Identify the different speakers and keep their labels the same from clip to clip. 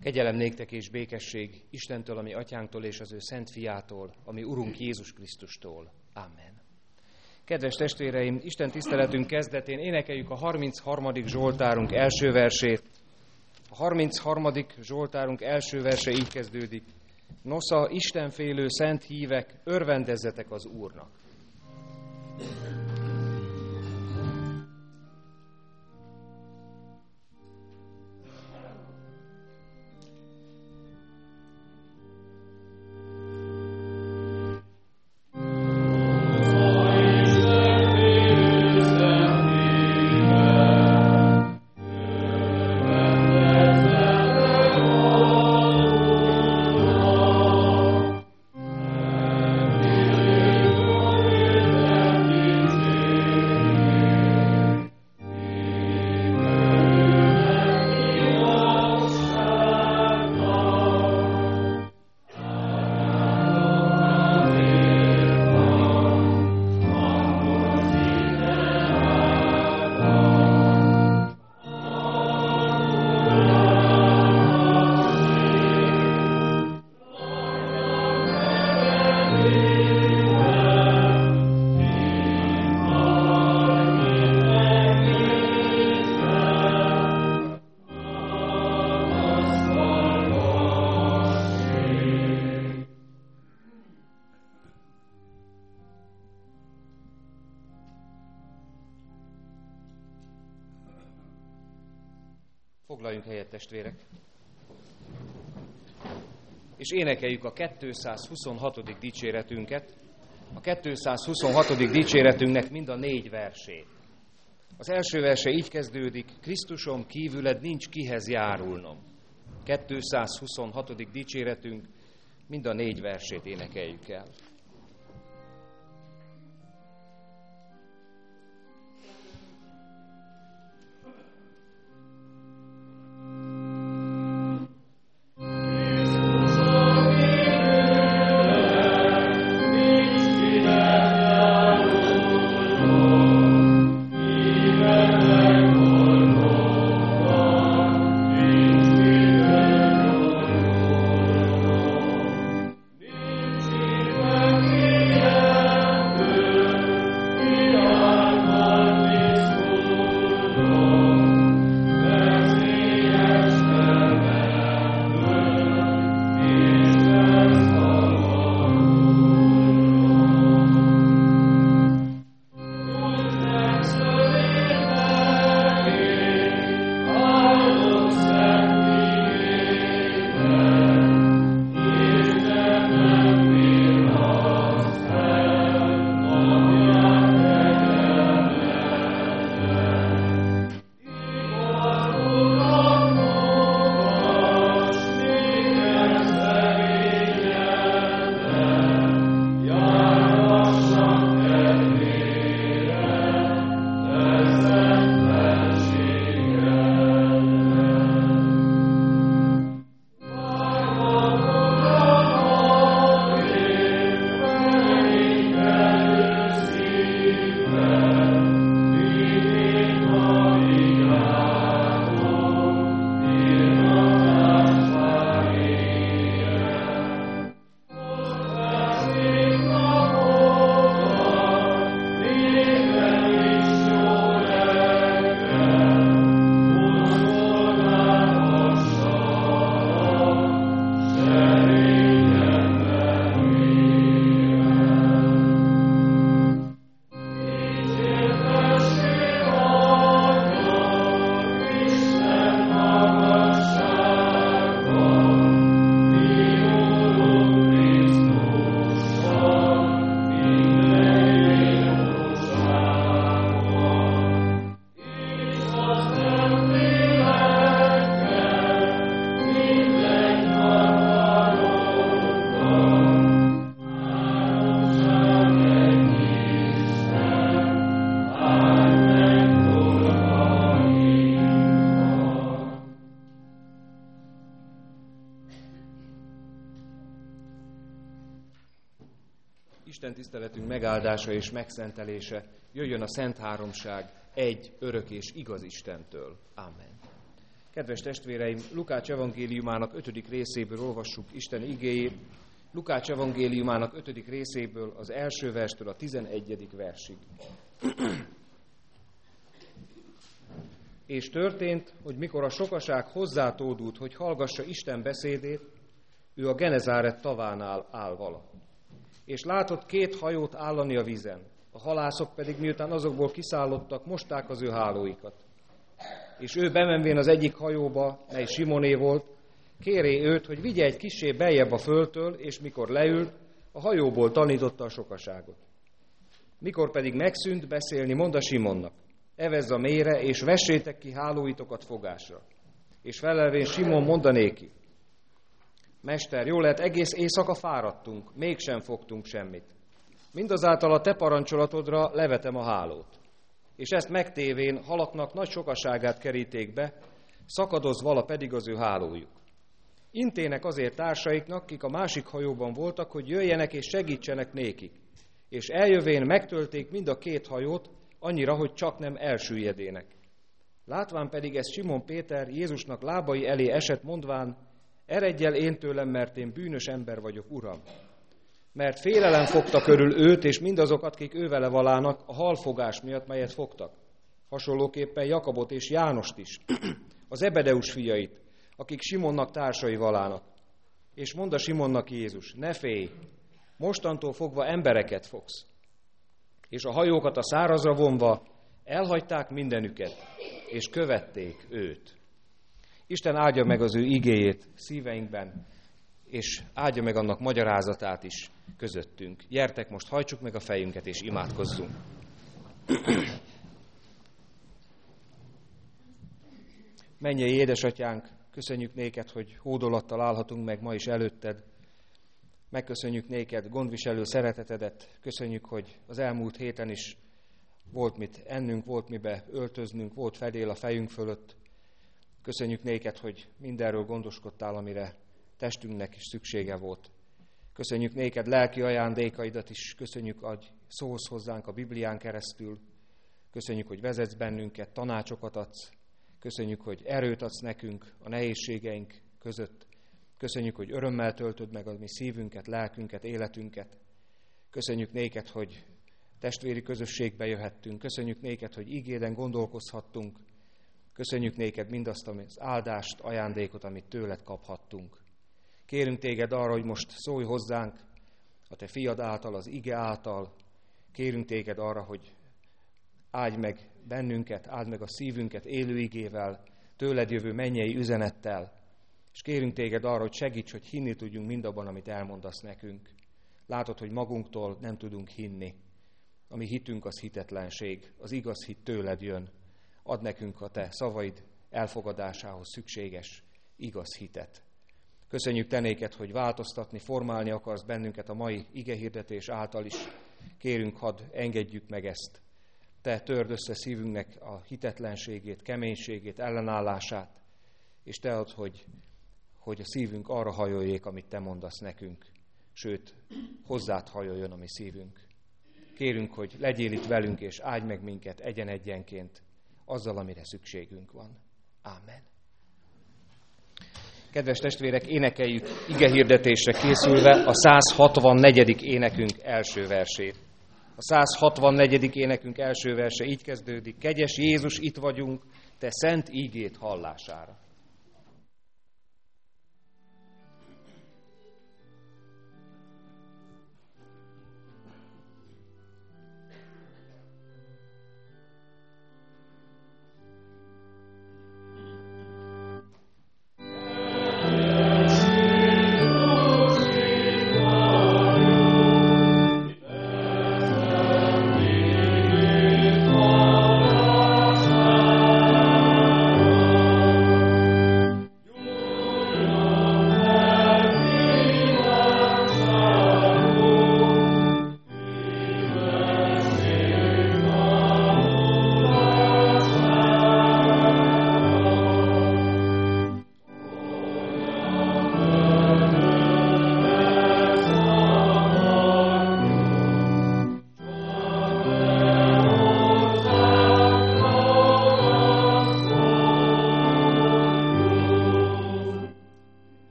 Speaker 1: Kegyelem néktek és békesség Istentől, ami atyánktól és az ő szent fiától, ami Urunk Jézus Krisztustól. Amen. Kedves testvéreim, Isten tiszteletünk kezdetén énekeljük a 33. Zsoltárunk első versét. A 33. Zsoltárunk első verse így kezdődik. Nosza, istenfélő szent hívek, örvendezzetek az Úrnak. Foglaljunk helyet, testvérek, és énekeljük a 226. dicséretünket, a 226. dicséretünknek mind a 4 versét. Az első verse így kezdődik, Krisztusom kívüled nincs kihez járulnom. 226. dicséretünk, mind a 4 versét énekeljük el. Isten tiszteletünk megáldása és megszentelése jöjjön a Szent Háromság egy örök és igaz Istentől. Amen. Kedves testvéreim, Lukács evangéliumának 5. részéből olvassuk Isten igéjét. Lukács evangéliumának 5. részéből az első verstől a 11. versig. És történt, hogy mikor a sokaság hozzátódult, hogy hallgassa Isten beszédét, ő a Genezáret tavánál áll vala. És látott 2 hajót állani a vízen. A halászok pedig, miután azokból kiszállottak, mosták az ő hálóikat. És ő bemenvén az egyik hajóba, mely Simoné volt, kéré őt, hogy vigye egy kissé beljebb a földtől, és mikor leült, a hajóból tanította a sokaságot. Mikor pedig megszűnt beszélni, mondta Simonnak: evezz a mélyre, és vessétek ki hálóitokat fogásra. És felelvén Simon mondanéki: Mester, jól lehet, egész éjszaka fáradtunk, mégsem fogtunk semmit. Mindazáltal a te parancsolatodra levetem a hálót. És ezt megtévén halaknak nagy sokaságát keríték be, szakadoz vala pedig az ő hálójuk. Intének azért társaiknak, kik a másik hajóban voltak, hogy jöjjenek és segítsenek nékik. És eljövén megtölték mind a 2 hajót, annyira, hogy csak nem elsüllyedének. Látván pedig ezt Simon Péter Jézusnak lábai elé esett, mondván: eredj el én tőlem, mert én bűnös ember vagyok, Uram. Mert félelem fogta körül őt, és mindazokat, akik ővele valának, a halfogás miatt, melyet fogtak. Hasonlóképpen Jakabot és Jánost is, az Zebedeus fiait, akik Simonnak társai valának. És mondta Simonnak Jézus: ne félj, mostantól fogva embereket fogsz. És a hajókat a szárazra vonva elhagyták mindenüket, és követték őt. Isten áldja meg az ő igéjét szíveinkben, és áldja meg annak magyarázatát is közöttünk. Gyertek, most hajtsuk meg a fejünket, és imádkozzunk. Mennyei édesatyánk, köszönjük néked, hogy hódolattal állhatunk meg ma is előtted. Megköszönjük néked gondviselő szeretetedet. Köszönjük, hogy az elmúlt héten is volt mit ennünk, volt mibe öltöznünk, volt fedél a fejünk fölött. Köszönjük néked, hogy mindenről gondoskodtál, amire testünknek is szüksége volt. Köszönjük néked lelki ajándékaidat is, köszönjük, hogy szólsz hozzánk a Biblián keresztül. Köszönjük, hogy vezetsz bennünket, tanácsokat adsz. Köszönjük, hogy erőt adsz nekünk a nehézségeink között. Köszönjük, hogy örömmel töltöd meg a mi szívünket, lelkünket, életünket. Köszönjük néked, hogy testvéri közösségbe jöhettünk. Köszönjük néked, hogy igéden gondolkozhattunk. Köszönjük néked mindazt az áldást, ajándékot, amit tőled kaphattunk. Kérünk téged arra, hogy most szólj hozzánk a te fiad által, az ige által. Kérünk téged arra, hogy áldj meg bennünket, áld meg a szívünket élő igével, tőled jövő mennyei üzenettel. És kérünk téged arra, hogy segíts, hogy hinni tudjunk mindabban, amit elmondasz nekünk. Látod, hogy magunktól nem tudunk hinni. A mi hitünk az hitetlenség, az igaz hit tőled jön. Add nekünk a te szavaid elfogadásához szükséges igaz hitet. Köszönjük te néked, hogy változtatni, formálni akarsz bennünket a mai igehirdetés által is. Kérünk, hadd engedjük meg ezt. Te törd össze szívünknek a hitetlenségét, keménységét, ellenállását, és te add, hogy a szívünk arra hajoljék, amit te mondasz nekünk, sőt, hozzád hajoljon a mi szívünk. Kérünk, hogy legyél itt velünk, és áldj meg minket egyen-egyenként azzal, amire szükségünk van. Ámen. Kedves testvérek, énekeljük igehirdetésre készülve a 164. énekünk első versét. A 164. énekünk első verse így kezdődik: Kegyes Jézus, itt vagyunk, te szent ígét hallására.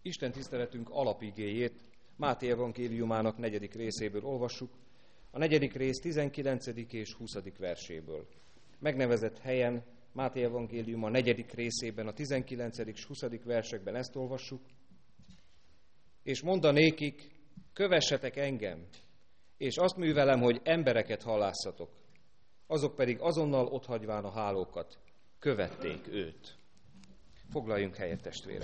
Speaker 1: Isten tiszteletünk alapigéjét Máté evangéliumának 4. részéből olvassuk, a 4. rész 19. és 20. verséből. Megnevezett helyen Máté evangéliuma 4. részében, a 19. és 20. versekben ezt olvassuk. És mondanékik, kövessetek engem, és azt művelem, hogy embereket halászatok. Azok pedig azonnal otthagyván a hálókat követték őt. Foglaljunk helyet, testvérek!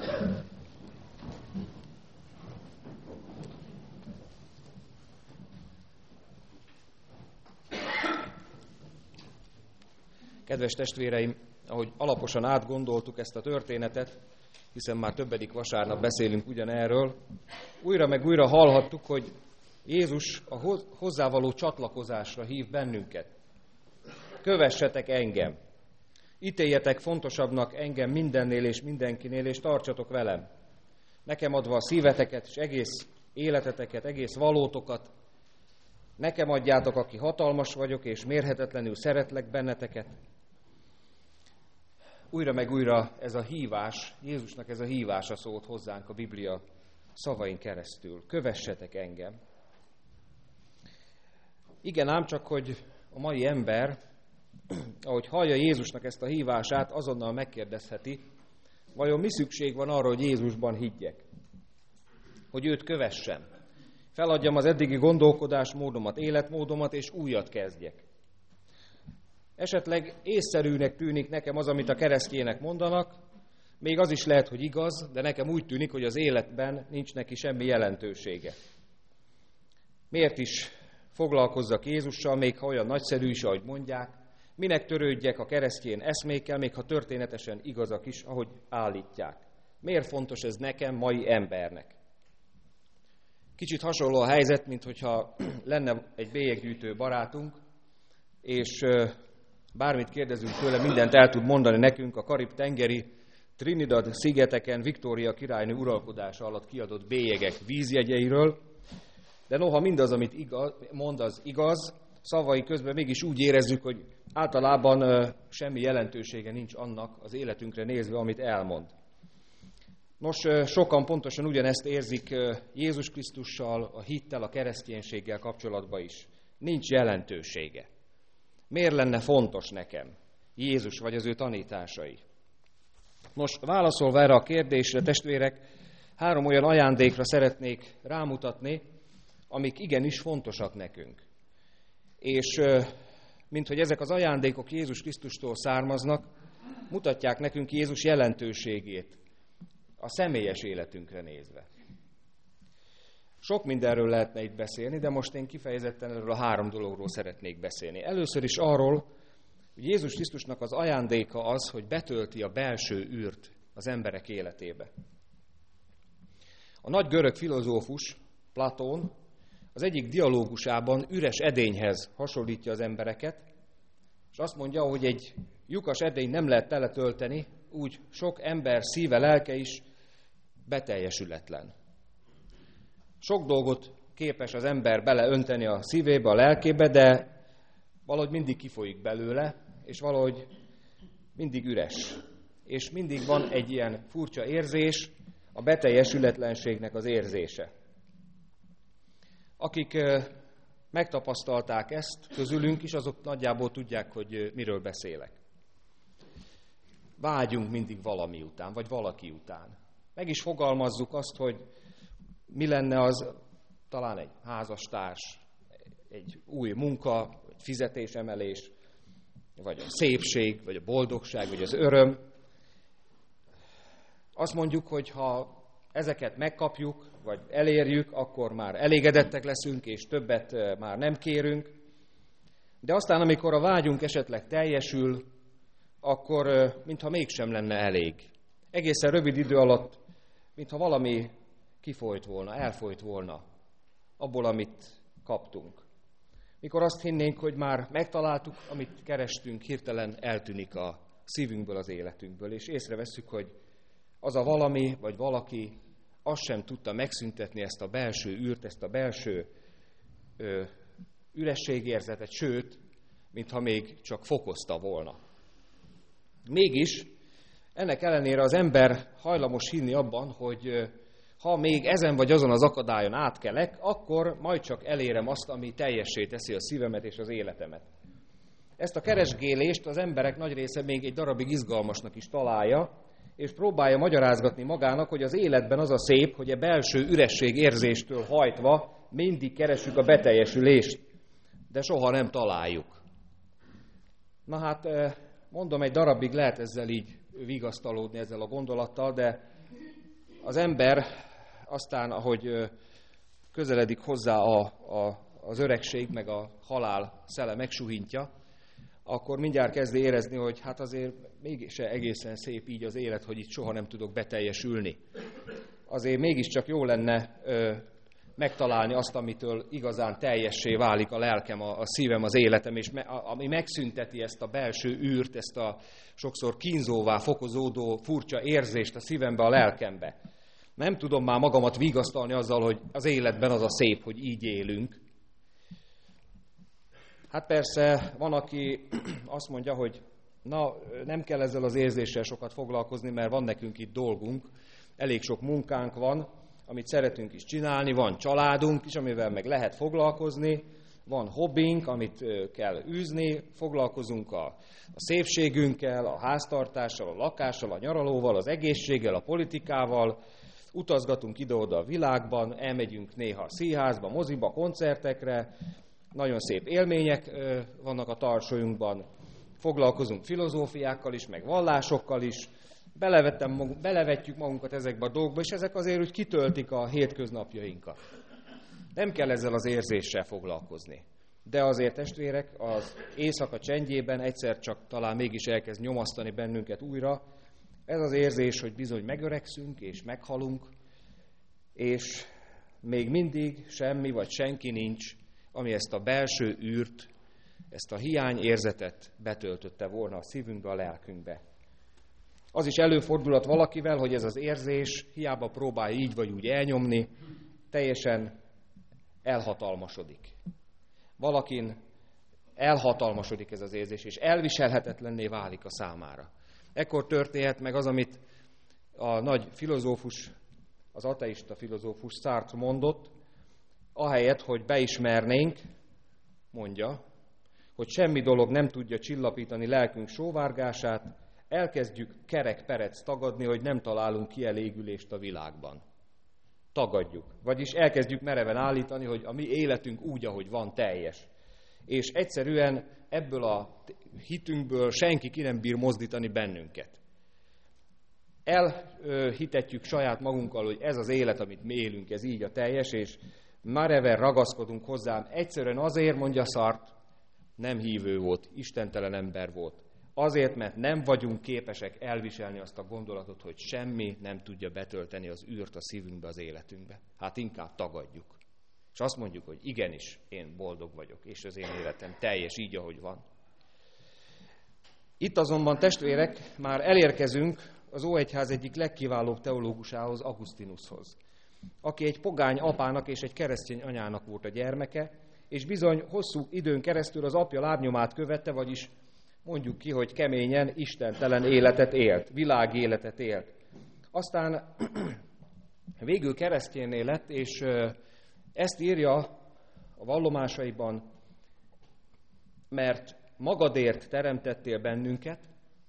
Speaker 1: Kedves testvéreim, ahogy alaposan átgondoltuk ezt a történetet, hiszen már többedik vasárnap beszélünk ugyanerről, újra meg újra hallhattuk, hogy Jézus a hozzávaló csatlakozásra hív bennünket. Kövessetek engem! Ítéljetek fontosabbnak engem mindennél és mindenkinél, és tartsatok velem. Nekem adva a szíveteket, és egész életeteket, egész valótokat, nekem adjátok, aki hatalmas vagyok, és mérhetetlenül szeretlek benneteket. Újra meg újra ez a hívás, Jézusnak ez a hívása szólt hozzánk a Biblia szavain keresztül. Kövessetek engem! Igen, ám csak, hogy a mai ember, ahogy hallja Jézusnak ezt a hívását, azonnal megkérdezheti, vajon mi szükség van arra, hogy Jézusban higgyek? Hogy őt kövessem? Feladjam az eddigi gondolkodásmódomat, életmódomat, és újat kezdjek. Esetleg észszerűnek tűnik nekem az, amit a keresztjének mondanak, még az is lehet, hogy igaz, de nekem úgy tűnik, hogy az életben nincs neki semmi jelentősége. Miért is foglalkozzak Jézussal, még ha olyan nagyszerű is, ahogy mondják, minek törődjek a keresztjén eszmékkel, még ha történetesen igazak is, ahogy állítják. Miért fontos ez nekem, mai embernek? Kicsit hasonló a helyzet, mint hogyha lenne egy bélyeggyűjtő barátunk, és bármit kérdezünk tőle, mindent el tud mondani nekünk a Karib-tengeri Trinidad szigeteken Viktória királynő uralkodása alatt kiadott bélyegek vízjegyeiről, de noha mindaz, amit mond, az igaz, szavai közben mégis úgy érezzük, hogy általában semmi jelentősége nincs annak az életünkre nézve, amit elmond. Nos, sokan pontosan ugyanezt érzik Jézus Krisztussal, a hittel, a kereszténységgel kapcsolatban is. Nincs jelentősége. Miért lenne fontos nekem Jézus vagy az ő tanításai? Nos, válaszolva erre a kérdésre, testvérek, 3 olyan ajándékra szeretnék rámutatni, amik igenis fontosak nekünk. És minthogy ezek az ajándékok Jézus Krisztustól származnak, mutatják nekünk Jézus jelentőségét a személyes életünkre nézve. Sok mindenről lehetne itt beszélni, de most én kifejezetten erről a 3 dologról szeretnék beszélni. Először is arról, hogy Jézus Krisztusnak az ajándéka az, hogy betölti a belső űrt az emberek életébe. A nagy görög filozófus, Platón, az egyik dialógusában üres edényhez hasonlítja az embereket, és azt mondja, hogy egy lyukas edény nem lehet teletölteni, úgy sok ember szíve, lelke is beteljesületlen. Sok dolgot képes az ember beleönteni a szívébe, a lelkébe, de valahogy mindig kifolyik belőle, és valahogy mindig üres. És mindig van egy ilyen furcsa érzés, a beteljesületlenségnek az érzése. Akik megtapasztalták ezt közülünk is, azok nagyjából tudják, hogy miről beszélek. Vágyunk mindig valami után, vagy valaki után. Meg is fogalmazzuk azt, hogy mi lenne az, talán egy házastárs, egy új munka, egy fizetésemelés, vagy a szépség, vagy a boldogság, vagy az öröm. Azt mondjuk, hogy ha ezeket megkapjuk, vagy elérjük, akkor már elégedettek leszünk, és többet már nem kérünk. De aztán, amikor a vágyunk esetleg teljesül, akkor mintha mégsem lenne elég. Egészen rövid idő alatt, mintha valami kifolyt volna, elfolyt volna abból, amit kaptunk. Mikor azt hinnénk, hogy már megtaláltuk, amit kerestünk, hirtelen eltűnik a szívünkből, az életünkből, és észrevesszük, hogy az a valami, vagy valaki azt sem tudta megszüntetni ezt a belső űrt, ezt a belső ürességérzetet, sőt, mintha még csak fokozta volna. Mégis ennek ellenére az ember hajlamos hinni abban, hogy ha még ezen vagy azon az akadályon átkelek, akkor majd csak elérem azt, ami teljessé teszi a szívemet és az életemet. Ezt a keresgélést az emberek nagy része még egy darabig izgalmasnak is találja, és próbálja magyarázgatni magának, hogy az életben az a szép, hogy a belső üresség érzéstől hajtva mindig keressük a beteljesülést, de soha nem találjuk. Na hát, mondom, egy darabig lehet ezzel így vigasztalódni ezzel a gondolattal, de az ember aztán, ahogy közeledik hozzá az öregség, meg a halál szele megsuhintja, akkor mindjárt kezdi érezni, hogy hát azért mégis egészen szép így az élet, hogy itt soha nem tudok beteljesülni. Azért mégiscsak jó lenne megtalálni azt, amitől igazán teljessé válik a lelkem, a szívem, az életem, és ami megszünteti ezt a belső űrt, ezt a sokszor kínzóvá fokozódó furcsa érzést a szívembe, a lelkembe. Nem tudom már magamat vigasztalni azzal, hogy az életben az a szép, hogy így élünk. Hát persze van, aki azt mondja, hogy nem kell ezzel az érzéssel sokat foglalkozni, mert van nekünk itt dolgunk, elég sok munkánk van, amit szeretünk is csinálni, van családunk is, amivel meg lehet foglalkozni, van hobbink, amit kell űzni, foglalkozunk a szépségünkkel, a háztartással, a lakással, a nyaralóval, az egészséggel, a politikával, utazgatunk ide-oda a világban, elmegyünk néha a színházba, moziba, koncertekre, nagyon szép élmények vannak a tarsolyunkban, foglalkozunk filozófiákkal is, meg vallásokkal is, belevetjük magunkat ezekbe a dolgokba, és ezek azért úgy kitöltik a hétköznapjainkat. Nem kell ezzel az érzéssel foglalkozni. De azért, testvérek, az éjszaka csendjében egyszer csak talán mégis elkezd nyomasztani bennünket újra. Ez az érzés, hogy bizony megöregszünk és meghalunk, és még mindig semmi vagy senki nincs, ami ezt a belső űrt, ezt a hiányérzetet betöltötte volna a szívünkbe, a lelkünkbe. Az is előfordulhat valakivel, hogy ez az érzés hiába próbálja így vagy úgy elnyomni, teljesen elhatalmasodik. Valakin elhatalmasodik ez az érzés, és elviselhetetlenné válik a számára. Ekkor történhet meg az, amit a nagy filozófus, az ateista filozófus Sartre mondott, ahelyett, hogy beismernénk, mondja, hogy semmi dolog nem tudja csillapítani lelkünk sóvárgását, elkezdjük kerek-perec tagadni, hogy nem találunk kielégülést a világban. Tagadjuk. Vagyis elkezdjük mereven állítani, hogy a mi életünk úgy, ahogy van, teljes. És egyszerűen ebből a hitünkből senki ki nem bír mozdítani bennünket. Elhitetjük saját magunkkal, hogy ez az élet, amit mi élünk, ez így a teljes, és mereven ragaszkodunk hozzám. Egyszerűen azért, mondja Sartre, nem hívő volt, istentelen ember volt. Azért, mert nem vagyunk képesek elviselni azt a gondolatot, hogy semmi nem tudja betölteni az űrt a szívünkbe, az életünkbe. Hát inkább tagadjuk. És azt mondjuk, hogy igenis, én boldog vagyok, és az én életem teljes így, ahogy van. Itt azonban, testvérek, már elérkezünk az Óegyház egyik legkiválóbb teológusához, Augustinushoz, aki egy pogány apának és egy keresztény anyának volt a gyermeke, és bizony hosszú időn keresztül az apja lábnyomát követte, vagyis mondjuk ki, hogy keményen, istentelen életet élt, világi életet élt. Aztán végül keresztjénné lett, és ezt írja a vallomásaiban, mert magadért teremtettél bennünket,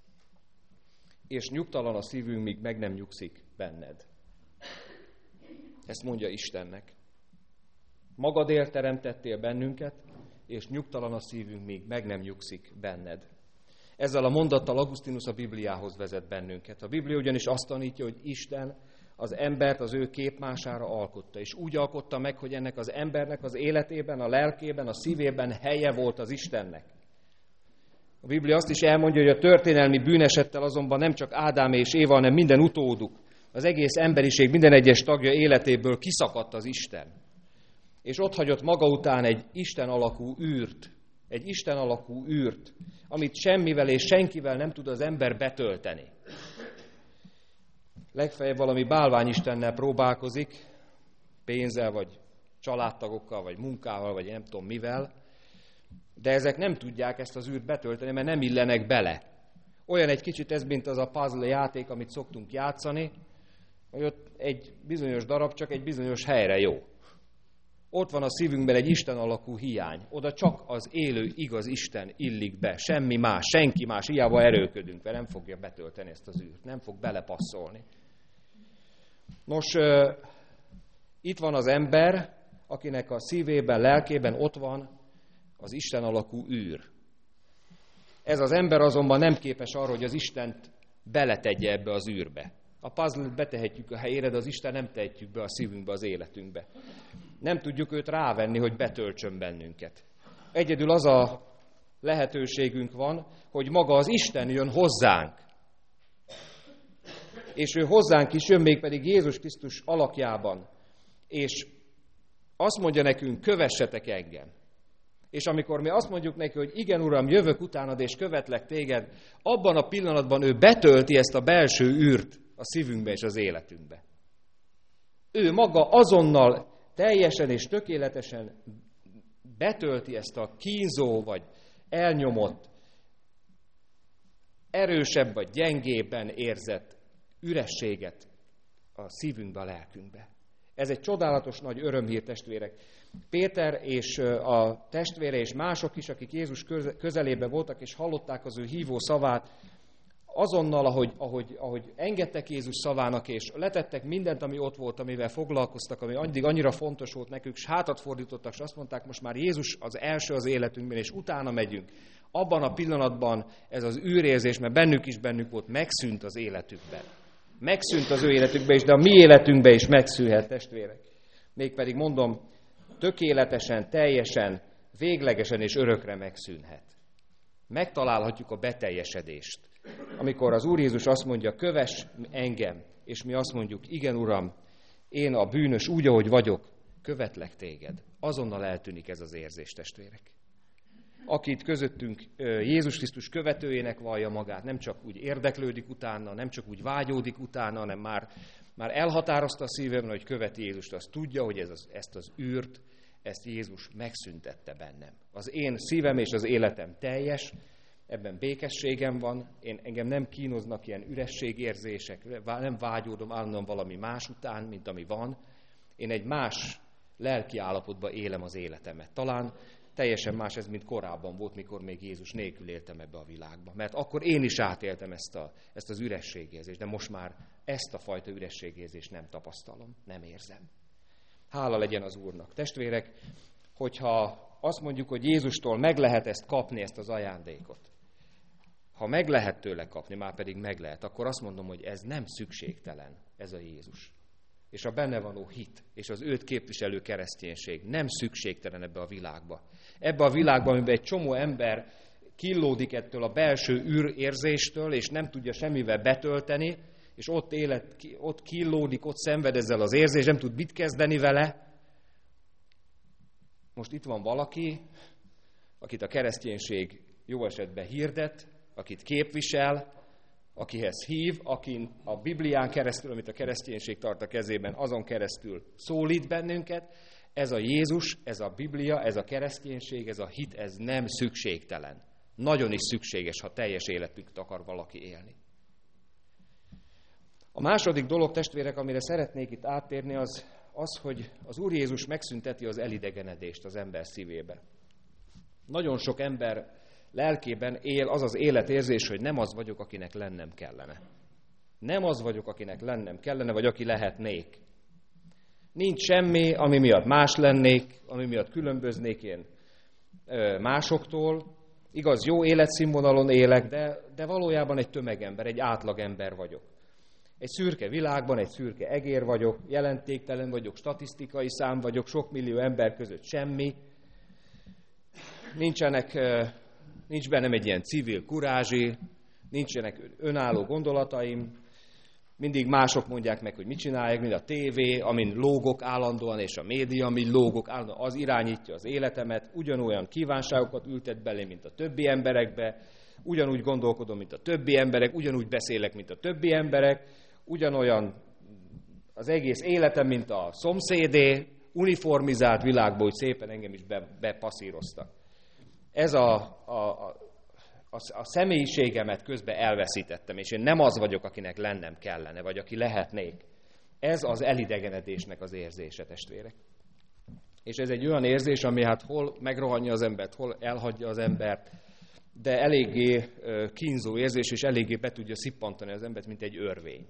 Speaker 1: és nyugtalan a szívünk, míg meg nem nyugszik benned. Ezt mondja Istennek. Magadért teremtettél bennünket, és nyugtalan a szívünk, míg meg nem nyugszik benned. Ezzel a mondattal Augustinus a Bibliához vezet bennünket. A Biblia ugyanis azt tanítja, hogy Isten az embert az ő képmására alkotta, és úgy alkotta meg, hogy ennek az embernek az életében, a lelkében, a szívében helye volt az Istennek. A Biblia azt is elmondja, hogy a történelmi bűnesettel azonban nem csak Ádám és Éva, hanem minden utóduk, az egész emberiség minden egyes tagja életéből kiszakadt az Isten. És ott hagyott maga után egy Isten alakú űrt, amit semmivel és senkivel nem tud az ember betölteni. Legfeljebb valami bálványistennel próbálkozik, pénzzel, vagy családtagokkal, vagy munkával, vagy nem tudom mivel, de ezek nem tudják ezt az űrt betölteni, mert nem illenek bele. Olyan egy kicsit ez, mint az a puzzle játék, amit szoktunk játszani, hogy ott egy bizonyos darab csak egy bizonyos helyre jó. Ott van a szívünkben egy Isten alakú hiány. Oda csak az élő, igaz Isten illik be. Semmi más, senki más. Hiába erőködünk, mert nem fogja betölteni ezt az űrt. Nem fog belepasszolni. Nos, itt van az ember, akinek a szívében, lelkében ott van az Isten alakú űr. Ez az ember azonban nem képes arra, hogy az Istent beletegye ebbe az űrbe. A puzzle-t betehetjük a helyére, de az Isten nem tehetjük be a szívünkbe, az életünkbe. Nem tudjuk őt rávenni, hogy betöltsön bennünket. Egyedül az a lehetőségünk van, hogy maga az Isten jön hozzánk. És ő hozzánk is jön, mégpedig Jézus Krisztus alakjában. És azt mondja nekünk, kövessetek engem. És amikor mi azt mondjuk neki, hogy igen, Uram, jövök utánad és követlek téged, abban a pillanatban ő betölti ezt a belső űrt a szívünkbe és az életünkbe. Ő maga azonnal teljesen és tökéletesen betölti ezt a kínzó vagy elnyomott, erősebb vagy gyengébben érzett ürességet a szívünkbe, a lelkünkbe. Ez egy csodálatos nagy örömhír, testvérek. Péter és a testvére és mások is, akik Jézus közelében voltak és hallották az ő hívó szavát, azonnal, ahogy engedtek Jézus szavának, és letettek mindent, ami ott volt, amivel foglalkoztak, ami addig annyira fontos volt nekük, és hátat fordítottak, és azt mondták, most már Jézus az első az életünkben, és utána megyünk. Abban a pillanatban ez az űrérzés, mert bennük volt, megszűnt az életükben. Megszűnt az ő életükben is, de a mi életünkben is megszűnhet, testvérek. Mégpedig mondom, tökéletesen, teljesen, véglegesen és örökre megszűnhet. Megtalálhatjuk a beteljesedést. Amikor az Úr Jézus azt mondja, kövess engem, és mi azt mondjuk, igen, Uram, én a bűnös úgy, ahogy vagyok, követlek téged. Azonnal eltűnik ez az érzés, testvérek. Aki itt közöttünk Jézus Krisztus követőjének vallja magát, nem csak úgy érdeklődik utána, nem csak úgy vágyódik utána, hanem már elhatározta a szívemben, hogy követi Jézust, azt tudja, hogy ezt az űrt, ezt Jézus megszüntette bennem. Az én szívem és az életem teljes, ebben békességem van, engem nem kínoznak ilyen ürességérzések, nem vágyódom állandóan valami más után, mint ami van. Én egy más lelki állapotban élem az életemet. Talán teljesen más ez, mint korábban volt, mikor még Jézus nélkül éltem ebbe a világba. Mert akkor én is átéltem ezt az ürességérzést, de most már ezt a fajta ürességérzést nem tapasztalom, nem érzem. Hála legyen az Úrnak. Testvérek, hogyha azt mondjuk, hogy Jézustól meg lehet ezt kapni, ezt az ajándékot, ha meg lehet tőle kapni, már pedig meg lehet, akkor azt mondom, hogy ez nem szükségtelen, ez a Jézus. És a benne vanó hit, és az őt képviselő kereszténység nem szükségtelen ebbe a világba. Ebbe a világban, amiben egy csomó ember killódik ettől a belső űrérzéstől, és nem tudja semmivel betölteni, és ott killódik, ott szenved ezzel az érzés, nem tud mit kezdeni vele. Most itt van valaki, akit a kereszténység jó esetben hirdet, akit képvisel, akihez hív, akin a Biblián keresztül, amit a kereszténység tart a kezében, azon keresztül szólít bennünket. Ez a Jézus, ez a Biblia, ez a kereszténység, ez a hit, ez nem szükségtelen. Nagyon is szükséges, ha teljes életünket akar valaki élni. A második dolog, testvérek, amire szeretnék itt áttérni, az, hogy az Úr Jézus megszünteti az elidegenedést az ember szívébe. Nagyon sok ember lelkében él az az életérzés, hogy nem az vagyok, akinek lennem kellene. Nem az vagyok, akinek lennem kellene, vagy aki lehetnék. Nincs semmi, ami miatt más lennék, ami miatt különböznék én másoktól. Igaz, jó életszínvonalon élek, de valójában egy tömegember, egy átlagember vagyok. Egy szürke világban, egy szürke egér vagyok, jelentéktelen vagyok, statisztikai szám vagyok, sok millió ember között semmi. Nincs bennem egy ilyen civil kurázsi, nincsenek önálló gondolataim, mindig mások mondják meg, hogy mit csinálják, mint a tévé, amin lógok állandóan, és a média, amin lógok állandóan, az irányítja az életemet, ugyanolyan kívánságokat ültet belé, mint a többi emberekbe, ugyanúgy gondolkodom, mint a többi emberek, ugyanúgy beszélek, mint a többi emberek, ugyanolyan az egész életem, mint a szomszédé, uniformizált világból, hogy szépen engem is bepasszíroztak. Ez a személyiségemet közben elveszítettem, és én nem az vagyok, akinek lennem kellene, vagy aki lehetnék. Ez az elidegenedésnek az érzése, testvérek. És ez egy olyan érzés, ami hát hol megrohanja az embert, hol elhagyja az embert, de eléggé kínzó érzés, és eléggé be tudja szippantani az embert, mint egy örvény.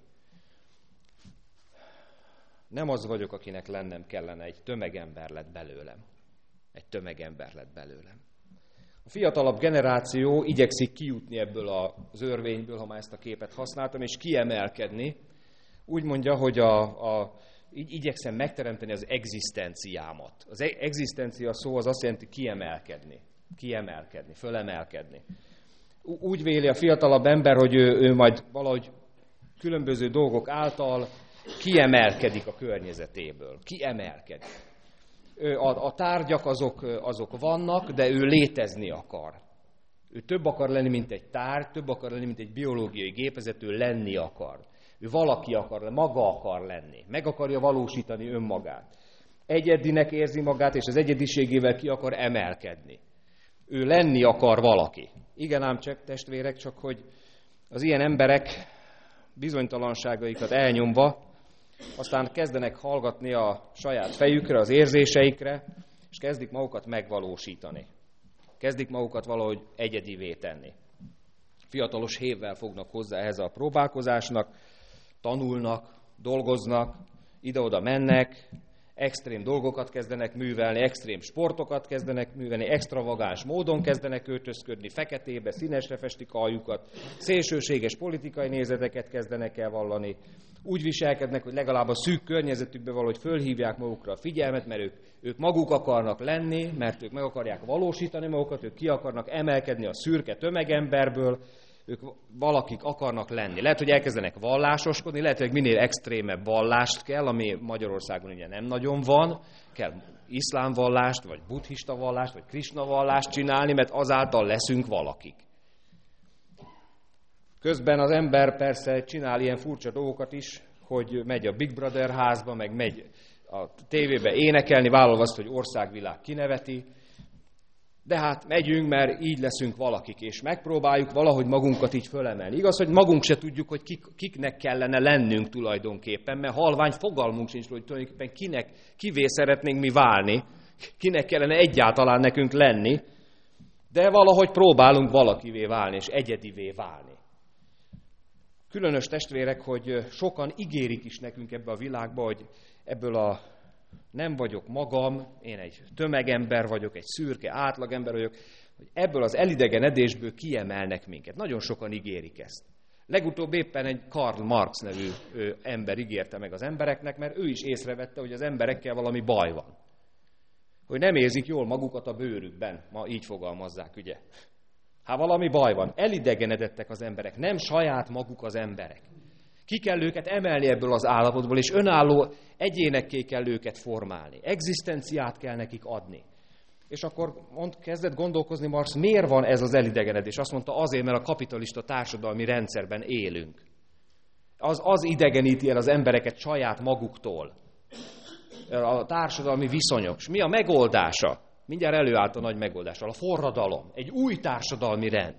Speaker 1: Nem az vagyok, akinek lennem kellene, egy tömegember lett belőlem. Egy tömegember lett belőlem. A fiatalabb generáció igyekszik kijutni ebből az örvényből, ha már ezt a képet használtam, és kiemelkedni. Úgy mondja, hogy így igyekszem megteremteni az egzisztenciámat. Az egzisztencia szó az azt jelenti kiemelkedni, fölemelkedni. Úgy véli a fiatalabb ember, hogy ő majd valahogy különböző dolgok által kiemelkedik a környezetéből. Kiemelkedik. A tárgyak azok vannak, de ő létezni akar. Ő több akar lenni, mint egy tárgy, több akar lenni, mint egy biológiai gépezet, ő lenni akar. Ő valaki akar, maga akar lenni. Meg akarja valósítani önmagát. Egyedinek érzi magát, és az egyediségével ki akar emelkedni. Ő lenni akar valaki. Igen ám csak, testvérek, csak hogy az ilyen emberek bizonytalanságaikat elnyomva, aztán kezdenek hallgatni a saját fejükre, az érzéseikre, és kezdik magukat megvalósítani. Kezdik magukat valahogy egyedivé tenni. Fiatalos hévvel fognak hozzá ehhez a próbálkozásnak, tanulnak, dolgoznak, ide-oda mennek, extrém dolgokat kezdenek művelni, extrém sportokat kezdenek művelni, extravagáns módon kezdenek öltözködni, feketébe, színesre festik aljukat, szélsőséges politikai nézeteket kezdenek el vallani, úgy viselkednek, hogy legalább a szűk környezetükben valahogy fölhívják magukra a figyelmet, mert ők maguk akarnak lenni, mert ők meg akarják valósítani magukat, ők ki akarnak emelkedni a szürke tömegemberből, ők valakik akarnak lenni. Lehet, hogy elkezdenek vallásoskodni, lehet, hogy minél extrémebb vallást kell, ami Magyarországon ugye nem nagyon van, kell iszlám vallást, vagy buddhista vallást, vagy Krisna vallást csinálni, mert azáltal leszünk valakik. Közben az ember persze csinál ilyen furcsa dolgokat is, hogy megy a Big Brother házba, meg megy a tévébe énekelni, vállalva azt, hogy országvilág kineveti, de hát megyünk, mert így leszünk valakik, és megpróbáljuk valahogy magunkat így fölemelni. Igaz, hogy magunk se tudjuk, hogy kiknek kellene lennünk tulajdonképpen, mert halvány fogalmunk sincs, hogy tulajdonképpen kivé szeretnénk mi válni, kinek kellene egyáltalán nekünk lenni, de valahogy próbálunk valakivé válni, és egyedivé válni. Különös, testvérek, hogy sokan ígérik is nekünk ebbe a világba, hogy ebből a nem vagyok magam, én egy tömegember vagyok, egy szürke átlagember vagyok, hogy ebből az elidegenedésből kiemelnek minket. Nagyon sokan ígérik ezt. Legutóbb éppen egy Karl Marx nevű ember ígérte meg az embereknek, mert ő is észrevette, hogy az emberekkel valami baj van. Hogy nem érzik jól magukat a bőrükben, ma így fogalmazzák, ugye? Hát valami baj van. Elidegenedettek az emberek, nem saját maguk az emberek. Ki kell őket emelni ebből az állapotból, és önálló egyénekké kell őket formálni. Egzisztenciát kell nekik adni. És akkor kezdett gondolkozni Marx, miért van ez az elidegenedés? Azt mondta, azért, mert a kapitalista társadalmi rendszerben élünk. Az idegeníti el az embereket saját maguktól. A társadalmi viszonyok. És mi a megoldása? Mindjárt előállt a nagy megoldással. A forradalom. Egy új társadalmi rend.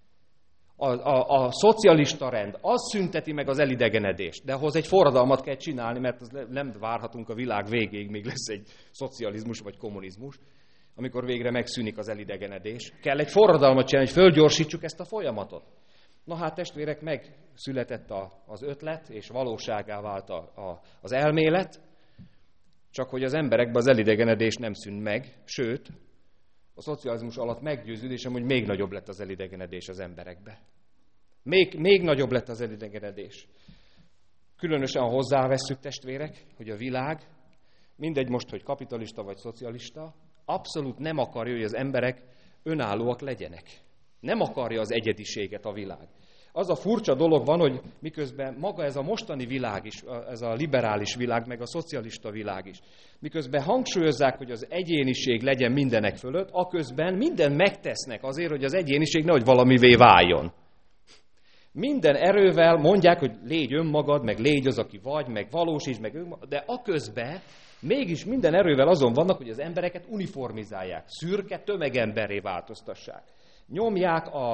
Speaker 1: A szocialista rend, az szünteti meg az elidegenedést, de ahhoz egy forradalmat kell csinálni, mert nem várhatunk a világ végéig, még lesz egy szocializmus vagy kommunizmus, amikor végre megszűnik az elidegenedés. Kell egy forradalmat csinálni, hogy fölgyorsítsuk ezt a folyamatot. Na hát, testvérek, megszületett az ötlet, és valóságá vált az elmélet, csak hogy az emberekben az elidegenedés nem szűnt meg, sőt, a szocializmus alatt meggyőződésem, hogy még nagyobb lett az elidegenedés az emberekbe. Még nagyobb lett az elidegenedés. Különösen, ha hozzávesszük, testvérek, hogy a világ, mindegy most, hogy kapitalista vagy szocialista, abszolút nem akarja, hogy az emberek önállóak legyenek. Nem akarja az egyediséget a világ. Az a furcsa dolog van, hogy miközben maga ez a mostani világ is, ez a liberális világ, meg a szocialista világ is, miközben hangsúlyozzák, hogy az egyéniség legyen mindenek fölött, aközben mindent megtesznek azért, hogy az egyéniség nehogy valamivé váljon. Minden erővel mondják, hogy légy önmagad, meg légy az, aki vagy, meg valósítsd, meg önmagad, de aközben mégis minden erővel azon vannak, hogy az embereket uniformizálják, szürke tömegemberré változtassák. Nyomják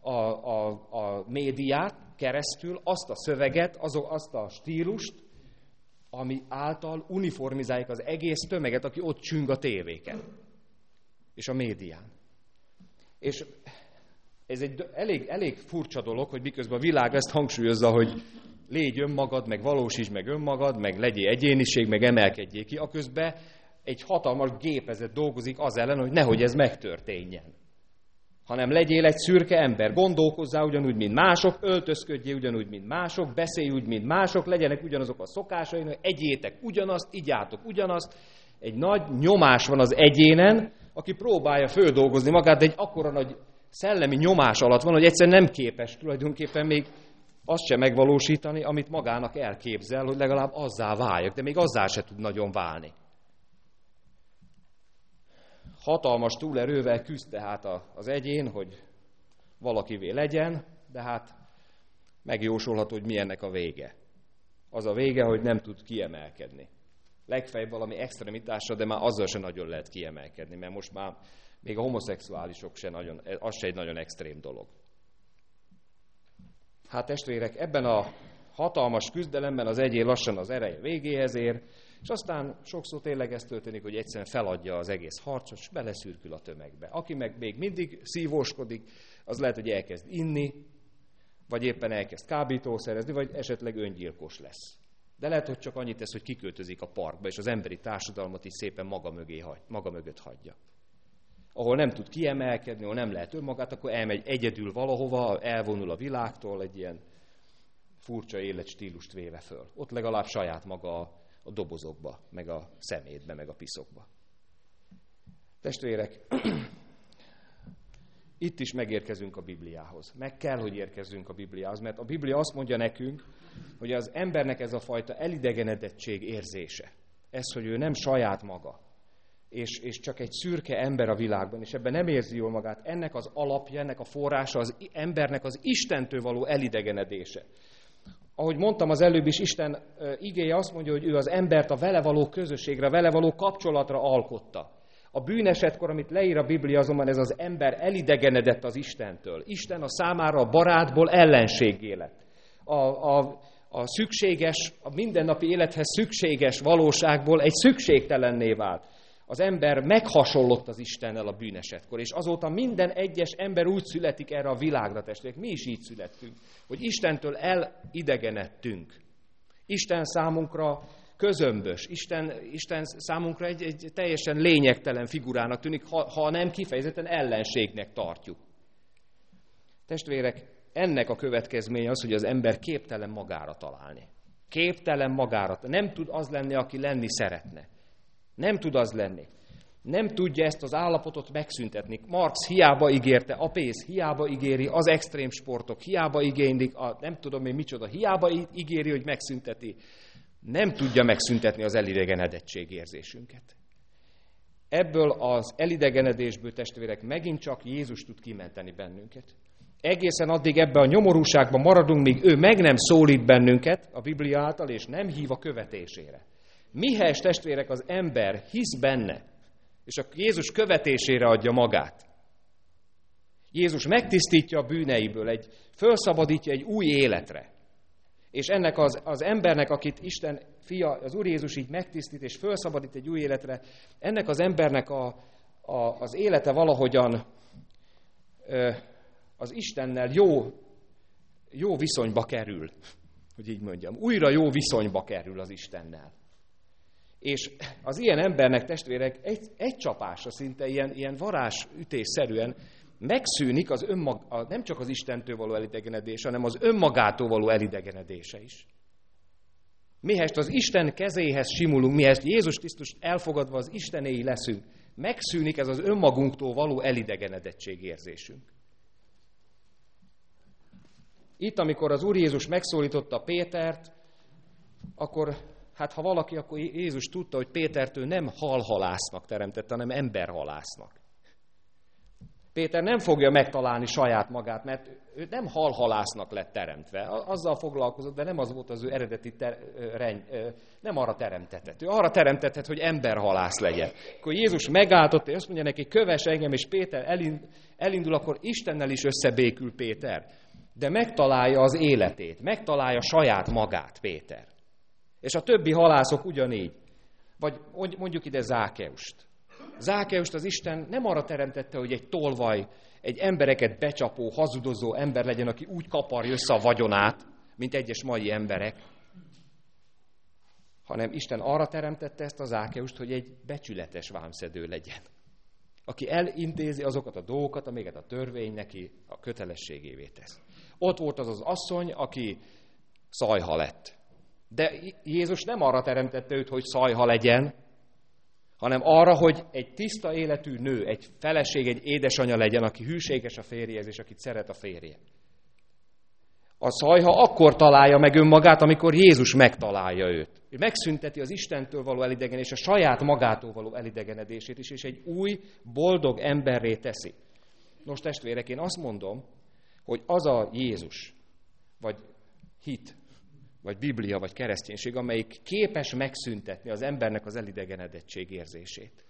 Speaker 1: a médiát keresztül, azt a szöveget, azt a stílust, ami által uniformizálják az egész tömeget, aki ott csüng a tévéken és a médián. És ez egy elég furcsa dolog, hogy miközben a világ ezt hangsúlyozza, hogy légy önmagad, meg valósítsd meg önmagad, meg legyél egyéniség, meg emelkedjél ki, aközben egy hatalmas gépezet dolgozik az ellen, hogy nehogy ez megtörténjen. Hanem legyél egy szürke ember, gondolkozzál ugyanúgy, mint mások, öltözködjél ugyanúgy, mint mások, beszélj úgy, mint mások, legyenek ugyanazok a szokásaink, hogy egyétek ugyanazt, igyátok ugyanazt. Egy nagy nyomás van az egyénen, aki próbálja földolgozni magát, de egy akkora nagy szellemi nyomás alatt van, hogy egyszerűen nem képes tulajdonképpen még azt sem megvalósítani, amit magának elképzel, hogy legalább azzá váljak, de még azzá se tud nagyon válni. Hatalmas túlerővel küzd tehát az egyén, hogy valakivé legyen, de hát megjósolható, hogy mi ennek a vége. Az a vége, hogy nem tud kiemelkedni. Legfeljebb valami extremitásra, de már azzal sem nagyon lehet kiemelkedni, mert most már még a homoszexuálisok az se egy nagyon extrém dolog. Hát testvérek, ebben a hatalmas küzdelemben az egyén lassan az ereje végéhez ér, és aztán sokszor tényleg ez történik, hogy egyszerűen feladja az egész harcot, és beleszürkül a tömegbe. Aki meg még mindig szívóskodik, az lehet, hogy elkezd inni, vagy éppen elkezd kábítószerezni, vagy esetleg öngyilkos lesz. De lehet, hogy csak annyit tesz, hogy kiköltözik a parkba, és az emberi társadalmat is szépen maga mögött hagyja. Ahol nem tud kiemelkedni, ahol nem lehet önmagát, akkor elmegy egyedül valahova, elvonul a világtól, egy ilyen furcsa életstílust véve föl. Ott legalább saját maga a dobozokba, meg a szemétbe, meg a piszokba. Testvérek, itt is megérkezünk a Bibliához. Meg kell, hogy érkezzünk a Bibliához, mert a Biblia azt mondja nekünk, hogy az embernek ez a fajta elidegenedettség érzése, ez, hogy ő nem saját maga, és csak egy szürke ember a világban, és ebben nem érzi jól magát, ennek az alapja, ennek a forrása az embernek az Istentől való elidegenedése. Ahogy mondtam az előbb is, Isten igéje azt mondja, hogy ő az embert a vele való közösségre, vele való kapcsolatra alkotta. A bűnesetkor, amit leír a Biblia, azonban ez az ember elidegenedett az Istentől. Isten a számára a barátból ellenséggé lett. A szükséges, a mindennapi élethez szükséges valóságból egy szükségtelenné vált. Az ember meghasonlott az Istennel a bűnesetkor, és azóta minden egyes ember úgy születik erre a világra, testvérek. Mi is így születtünk, hogy Istentől elidegenedtünk. Isten számunkra közömbös, Isten számunkra egy teljesen lényegtelen figurának tűnik, ha nem kifejezetten ellenségnek tartjuk. Testvérek, ennek a következménye az, hogy az ember képtelen magára találni. Képtelen magára. Nem tud az lenni, aki lenni szeretne. Nem tud az lenni. Nem tudja ezt az állapotot megszüntetni. Marx hiába ígérte, a pénz hiába ígéri, az extrém sportok hiába igénylik, nem tudom én micsoda, hiába ígéri, hogy megszünteti. Nem tudja megszüntetni az elidegenedettség érzésünket. Ebből az elidegenedésből, testvérek, megint csak Jézus tud kimenteni bennünket. Egészen addig ebben a nyomorúságban maradunk, míg ő meg nem szólít bennünket a Biblia által, és nem hív a követésére. Mihez, testvérek, az ember hisz benne, és a Jézus követésére adja magát. Jézus megtisztítja a bűneiből, fölszabadítja egy új életre. És ennek az embernek, akit Isten fia, az Úr Jézus így megtisztít és fölszabadít egy új életre, ennek az embernek az élete valahogyan az Istennel jó viszonyba kerül, hogy így mondjam. Újra jó viszonyba kerül az Istennel. És az ilyen embernek, testvérek, egy csapásra szinte ilyen varázsütésszerűen megszűnik nem csak az Istentől való elidegenedése, hanem az önmagától való elidegenedése is. Mihest az Isten kezéhez simulunk, mihest Jézus Krisztust elfogadva az Istenéi leszünk, megszűnik ez az önmagunktól való elidegenedettség érzésünk. Itt, amikor az Úr Jézus megszólította Pétert, akkor, hát ha valaki, akkor Jézus tudta, hogy Pétertől nem halhalásznak teremtette, hanem emberhalásznak. Péter nem fogja megtalálni saját magát, mert ő nem halhalásznak lett teremtve. Azzal foglalkozott, de nem az volt az ő eredeti nem arra teremtetett. Ő arra teremtetett, hogy emberhalász legyen. Akkor Jézus megáltott, és azt mondja neki, kövess engem, és Péter elindul, akkor Istennel is összebékül Péter. De megtalálja az életét, megtalálja saját magát Péter. És a többi halászok ugyanígy. Vagy mondjuk ide Zákeust. Zákeust az Isten nem arra teremtette, hogy egy tolvaj, egy embereket becsapó, hazudozó ember legyen, aki úgy kaparja össze a vagyonát, mint egyes mai emberek, hanem Isten arra teremtette ezt a Zákeust, hogy egy becsületes vámszedő legyen, aki elintézi azokat a dolgokat, amiket a törvény neki a kötelességévé tesz. Ott volt az az asszony, aki szajha lett. De Jézus nem arra teremtette őt, hogy szajha legyen, hanem arra, hogy egy tiszta életű nő, egy feleség, egy édesanyja legyen, aki hűséges a férjéhez, és akit szeret a férje. A szajha akkor találja meg önmagát, amikor Jézus megtalálja őt. Ő megszünteti az Istentől való elidegenedést, és a saját magától való elidegenedését is, és egy új, boldog emberré teszi. Nos, testvérek, én azt mondom, hogy az a Jézus, vagy hit, vagy Biblia, vagy kereszténység, amelyik képes megszüntetni az embernek az elidegenedettség érzését.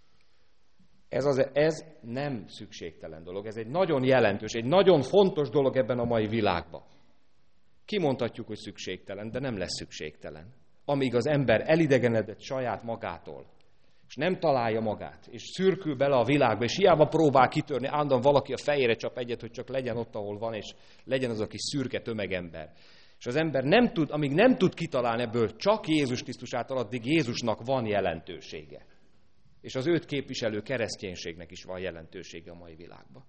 Speaker 1: Ez nem szükségtelen dolog, ez egy nagyon jelentős, egy nagyon fontos dolog ebben a mai világban. Kimondhatjuk, hogy szükségtelen, de nem lesz szükségtelen. Amíg az ember elidegenedett saját magától, és nem találja magát, és szürkül bele a világba, és hiába próbál kitörni, állandóan valaki a fejére csap egyet, hogy csak legyen ott, ahol van, és legyen az a kis szürke tömegember. És az ember amíg nem tud kitalálni ebből csak Jézus Krisztus által, addig Jézusnak van jelentősége. És az őt képviselő kereszténységnek is van jelentősége a mai világban.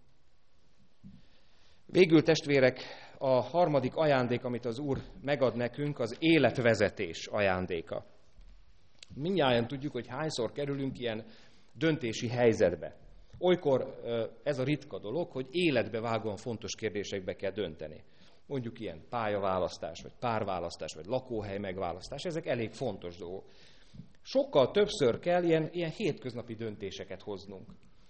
Speaker 1: Végül, testvérek, a harmadik ajándék, amit az Úr megad nekünk, az életvezetés ajándéka. Mindnyájan tudjuk, hogy hányszor kerülünk ilyen döntési helyzetbe. Olykor ez a ritka dolog, hogy életbevágóan fontos kérdésekbe kell dönteni. Mondjuk ilyen pályaválasztás, vagy párválasztás, vagy lakóhely megválasztás, ezek elég fontos dolgok. Sokkal többször kell ilyen hétköznapi döntéseket hoznunk.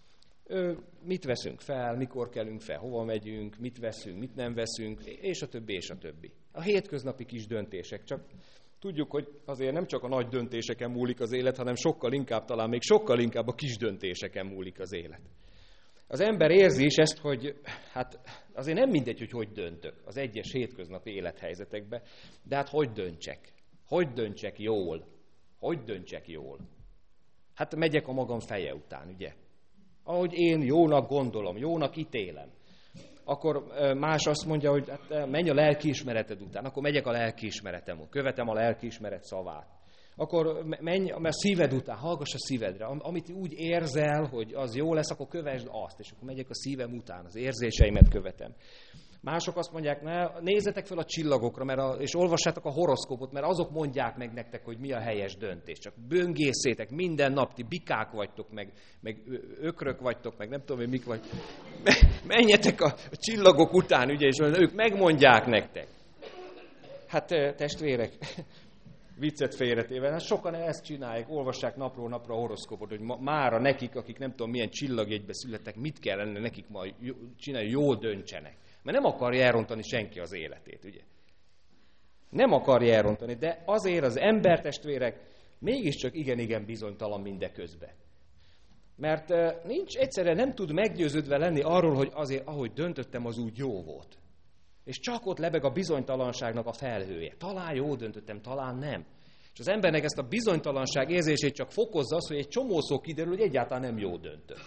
Speaker 1: Mit veszünk fel, mikor kelünk fel, hova megyünk, mit veszünk, mit nem veszünk, és a többi, és a többi. A hétköznapi kis döntések, csak tudjuk, hogy azért nem csak a nagy döntéseken múlik az élet, hanem talán még sokkal inkább a kis döntéseken múlik az élet. Az ember érzi is ezt, hogy hát azért nem mindegy, hogy döntök az egyes hétköznapi élethelyzetekbe, de hát hogy döntsek? Hogy döntsek jól? Hogy döntsek jól? Hát megyek a magam feje után, ugye? Ahogy én jónak gondolom, jónak ítélem. Akkor más azt mondja, hogy hát menj a lelkiismereted után, akkor megyek a lelkiismeretem után, követem a lelkiismeret szavát. Akkor menj a szíved után, hallgass a szívedre. Amit úgy érzel, hogy az jó lesz, akkor kövesd azt, és akkor megyek a szívem után, az érzéseimet követem. Mások azt mondják, nézzetek fel a csillagokra, és olvassátok a horoszkópot, mert azok mondják meg nektek, hogy mi a helyes döntés. Csak böngészétek, minden nap ti bikák vagytok, meg ökrök vagytok, meg nem tudom, hogy mik vagy. Menjetek a csillagok után, ugye, és ők megmondják nektek. Hát testvérek, viccet félretéve, hát sokan ezt csinálják, olvassák napról napra a horoszkópot, hogy mára nekik, akik nem tudom milyen csillagjegybe születtek, mit kellene nekik majd csinálni, jól döntsenek. Mert nem akarja elrontani senki az életét, ugye? Nem akarja elrontani, de azért az embertestvérek mégiscsak igen bizonytalan mindeközben. Mert egyszerűen nem tud meggyőződve lenni arról, hogy azért, ahogy döntöttem, az úgy jó volt. És csak ott lebeg a bizonytalanságnak a felhője. Talán jól döntöttem, talán nem. És az embernek ezt a bizonytalanság érzését csak fokozza az, hogy egy csomószor kiderül, hogy egyáltalán nem jól döntött.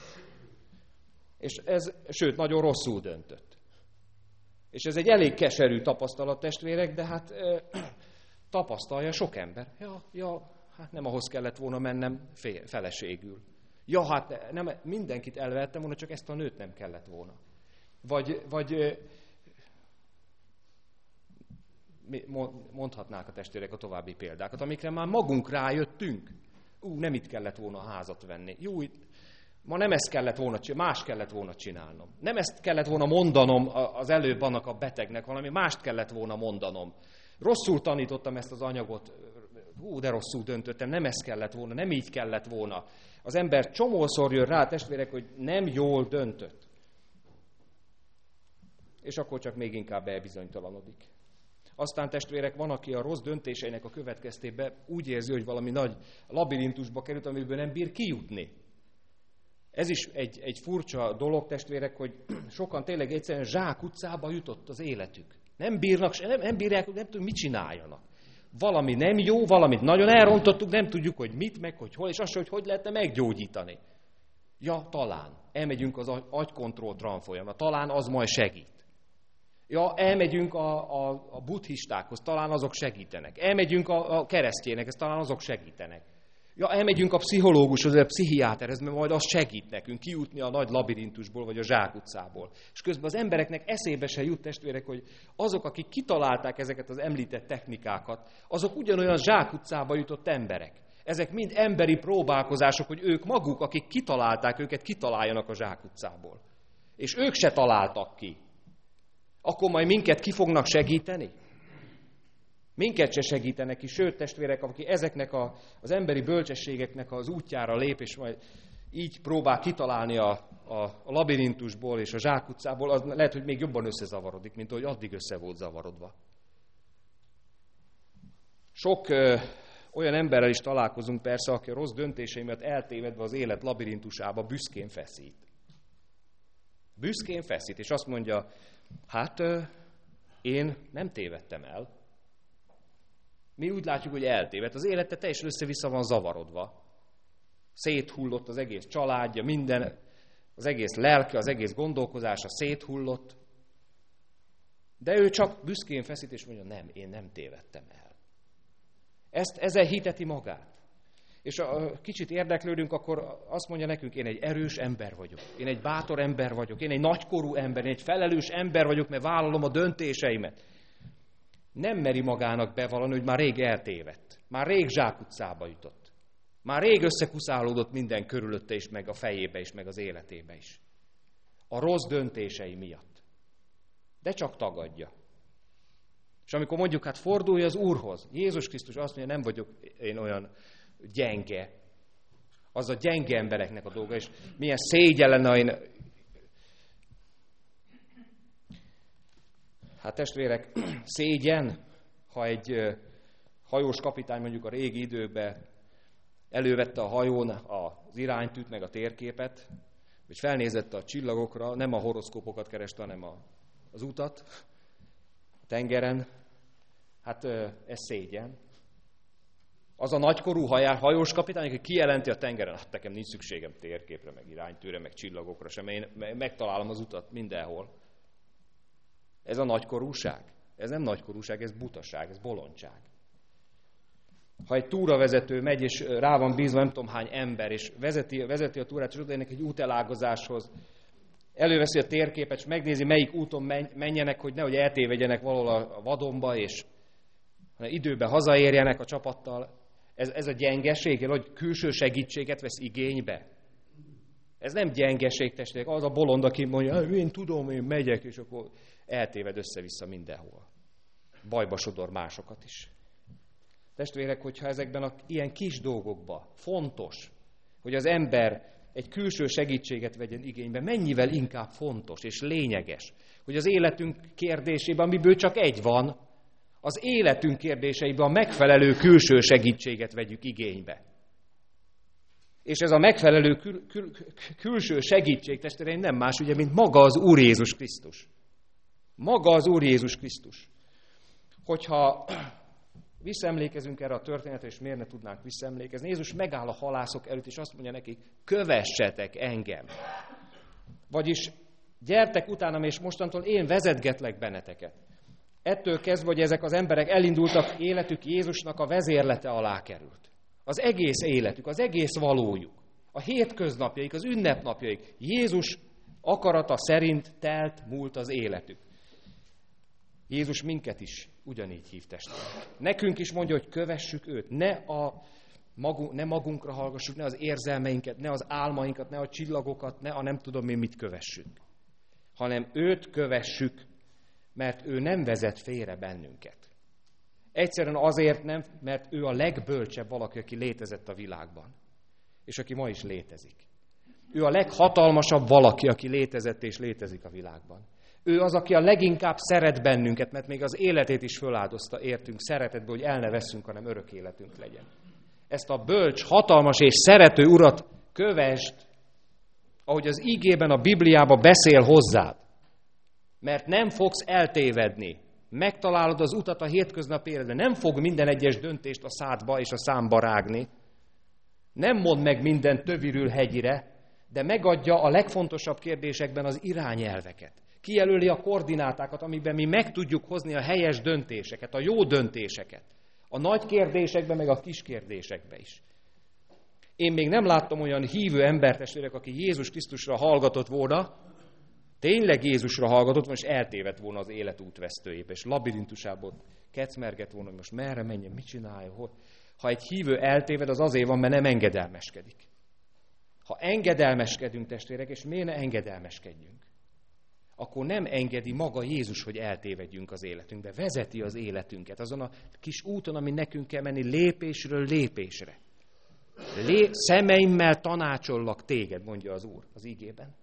Speaker 1: És sőt, nagyon rosszul döntött. És ez egy elég keserű tapasztalat, testvérek, de hát tapasztalja sok ember. Hát nem ahhoz kellett volna mennem feleségül. Hát nem, mindenkit elvehettem volna, csak ezt a nőt nem kellett volna. Vagy mondhatnák a testvérek a további példákat, amikre már magunk rájöttünk. Nem itt kellett volna a házat venni. Ma nem ezt kellett volna csinálnom, más kellett volna csinálnom. Nem ezt kellett volna mondanom az előbb annak a betegnek, valami mást kellett volna mondanom. Rosszul tanítottam ezt az anyagot, de rosszul döntöttem, nem ezt kellett volna, nem így kellett volna. Az ember csomószor jön rá, testvérek, hogy nem jól döntött. és akkor csak még inkább elbizonytalanodik. Aztán testvérek, van, aki a rossz döntéseinek a következtében úgy érzi, hogy valami nagy labirintusba került, amiből nem bír kijutni. Ez is egy furcsa dolog, testvérek, hogy sokan tényleg egyszerűen zsákutcába jutott az életük. Nem bírják, nem tudjuk, mit csináljanak. Valami nem jó, valamit nagyon elrontottuk, nem tudjuk, hogy mit, meg hogy hol, és azt, hogy lehetne meggyógyítani. Ja, talán. Elmegyünk az agykontrollt ranfolyamra, talán az majd segít. Ja, elmegyünk a buddhistákhoz, talán azok segítenek. Elmegyünk a keresztjénekhez, talán azok segítenek. Ja, elmegyünk a pszichológushoz, a pszichiáterhez, mert majd az segít nekünk kijutni a nagy labirintusból, vagy a zsákutcából. És közben az embereknek eszébe se jut, testvérek, hogy azok, akik kitalálták ezeket az említett technikákat, azok ugyanolyan zsákutcába jutott emberek. Ezek mind emberi próbálkozások, hogy ők maguk, akik kitalálták őket, kitaláljanak a zsákutcából. És ők se találtak ki. Akkor majd minket ki fognak segíteni? Minket se segítenek ki, sőt, testvérek, aki ezeknek az emberi bölcsességeknek az útjára lép, és majd így próbál kitalálni a labirintusból és a zsákutcából, az lehet, hogy még jobban összezavarodik, mint ahogy addig össze volt zavarodva. Sok olyan emberrel is találkozunk persze, aki a rossz döntései miatt eltévedve az élet labirintusába büszkén feszít. Büszkén feszít, és azt mondja, hát én nem tévedtem el. Mi úgy látjuk, hogy eltévedt. Az élete teljesen össze-vissza van zavarodva. Széthullott az egész családja, minden, az egész lelke, az egész gondolkozása széthullott. De ő csak büszkén feszít, és mondja, nem, én nem tévedtem el. Ezzel hiteti magát. És kicsit érdeklődünk, akkor azt mondja nekünk, én egy erős ember vagyok, én egy bátor ember vagyok, én egy nagykorú ember, én egy felelős ember vagyok, mert vállalom a döntéseimet. Nem meri magának bevallani, hogy már rég eltévedt, már rég zsákutcába jutott, már rég összekuszálódott minden körülötte is, meg a fejébe is, meg az életébe is. A rossz döntései miatt. De csak tagadja. És amikor mondjuk, hát fordulj az Úrhoz, Jézus Krisztus azt mondja, nem vagyok én olyan gyenge. Az a gyenge embereknek a dolga, és milyen szégyen lenne, én... Hát testvérek, szégyen, ha egy hajós kapitány mondjuk a régi időkben elővette a hajón az iránytűt, meg a térképet, vagy felnézett a csillagokra, nem a horoszkópokat kereste, hanem az utat a tengeren. Hát ez szégyen. Az a nagykorú hajós kapitány, aki kijelenti a tengeren, hát nekem nincs szükségem térképre, meg iránytűre, meg csillagokra sem, én megtalálom az utat mindenhol. Ez a nagykorúság? Ez nem nagykorúság, ez butaság, ez bolondság. Ha egy túravezető megy, és rá van bízva nem tudom hány ember, és vezeti a túrát, és odaérnek egy útelágazáshoz, előveszi a térképet, és megnézi, melyik úton menjenek, hogy nehogy eltévedjenek valahol a vadonba, és időben hazaérjenek a csapattal. Ez a gyengeség, hogy külső segítséget vesz igénybe. Ez nem gyengeség, testvérek, az a bolond, aki mondja, én tudom, én megyek, és akkor eltéved össze-vissza mindenhol. Bajba sodor másokat is. Testvérek, hogyha ezekben ilyen kis dolgokban fontos, hogy az ember egy külső segítséget vegyen igénybe, mennyivel inkább fontos és lényeges, hogy az életünk kérdésében, amiből csak egy van, az életünk kérdéseiben a megfelelő külső segítséget vegyük igénybe. És ez a megfelelő külső segítség, testvéreim, nem más, ugye, mint maga az Úr Jézus Krisztus. Maga az Úr Jézus Krisztus. Hogyha visszaemlékezünk erre a történetre, és miért ne tudnánk visszaemlékezni, Jézus megáll a halászok előtt, és azt mondja nekik, kövessetek engem. Vagyis gyertek utánam, és mostantól én vezetgetlek benneteket. Ettől kezdve, hogy ezek az emberek elindultak, életük Jézusnak a vezérlete alá került. Az egész életük, az egész valójuk, a hétköznapjaik, az ünnepnapjaik, Jézus akarata szerint telt múlt az életük. Jézus minket is ugyanígy hív, testvérek. Nekünk is mondja, hogy kövessük őt, ne magunkra hallgassuk, ne az érzelmeinket, ne az álmainkat, ne a csillagokat, ne a nem tudom én mit kövessünk, hanem őt kövessük, mert ő nem vezet félre bennünket. Egyszerűen azért nem, mert ő a legbölcsebb valaki, aki létezett a világban, és aki ma is létezik. Ő a leghatalmasabb valaki, aki létezett és létezik a világban. Ő az, aki a leginkább szeret bennünket, mert még az életét is föláldozta értünk szeretetbe, hogy el ne veszünk, hanem örök életünk legyen. Ezt a bölcs, hatalmas és szerető Urat kövesd, ahogy az ígében, a Bibliában beszél hozzád. Mert nem fogsz eltévedni. Megtalálod az utat a hétköznapi életben. Nem fog minden egyes döntést a szádba és a számba rágni. Nem mond meg minden tövirül hegyire, de megadja a legfontosabb kérdésekben az irányelveket. Kijelöli a koordinátákat, amiben mi meg tudjuk hozni a helyes döntéseket, a jó döntéseket. A nagy kérdésekben, meg a kis kérdésekben is. Én még nem láttam olyan hívő embertestvérek, aki Jézus Krisztusra hallgatott volna, tényleg Jézusra hallgatott volna, és eltévedt volna az élet útvesztőjébe, és labirintusából kecmergett volna, hogy most merre menjen, mit csinálja, Ha egy hívő eltéved, az azért van, mert nem engedelmeskedik. Ha engedelmeskedünk, testvérek, és miért ne engedelmeskedjünk? Akkor nem engedi maga Jézus, hogy eltévedjünk az életünkbe. Vezeti az életünket azon a kis úton, ami nekünk kell menni lépésről lépésre. Szemeimmel tanácsollak téged, mondja az Úr az ígében.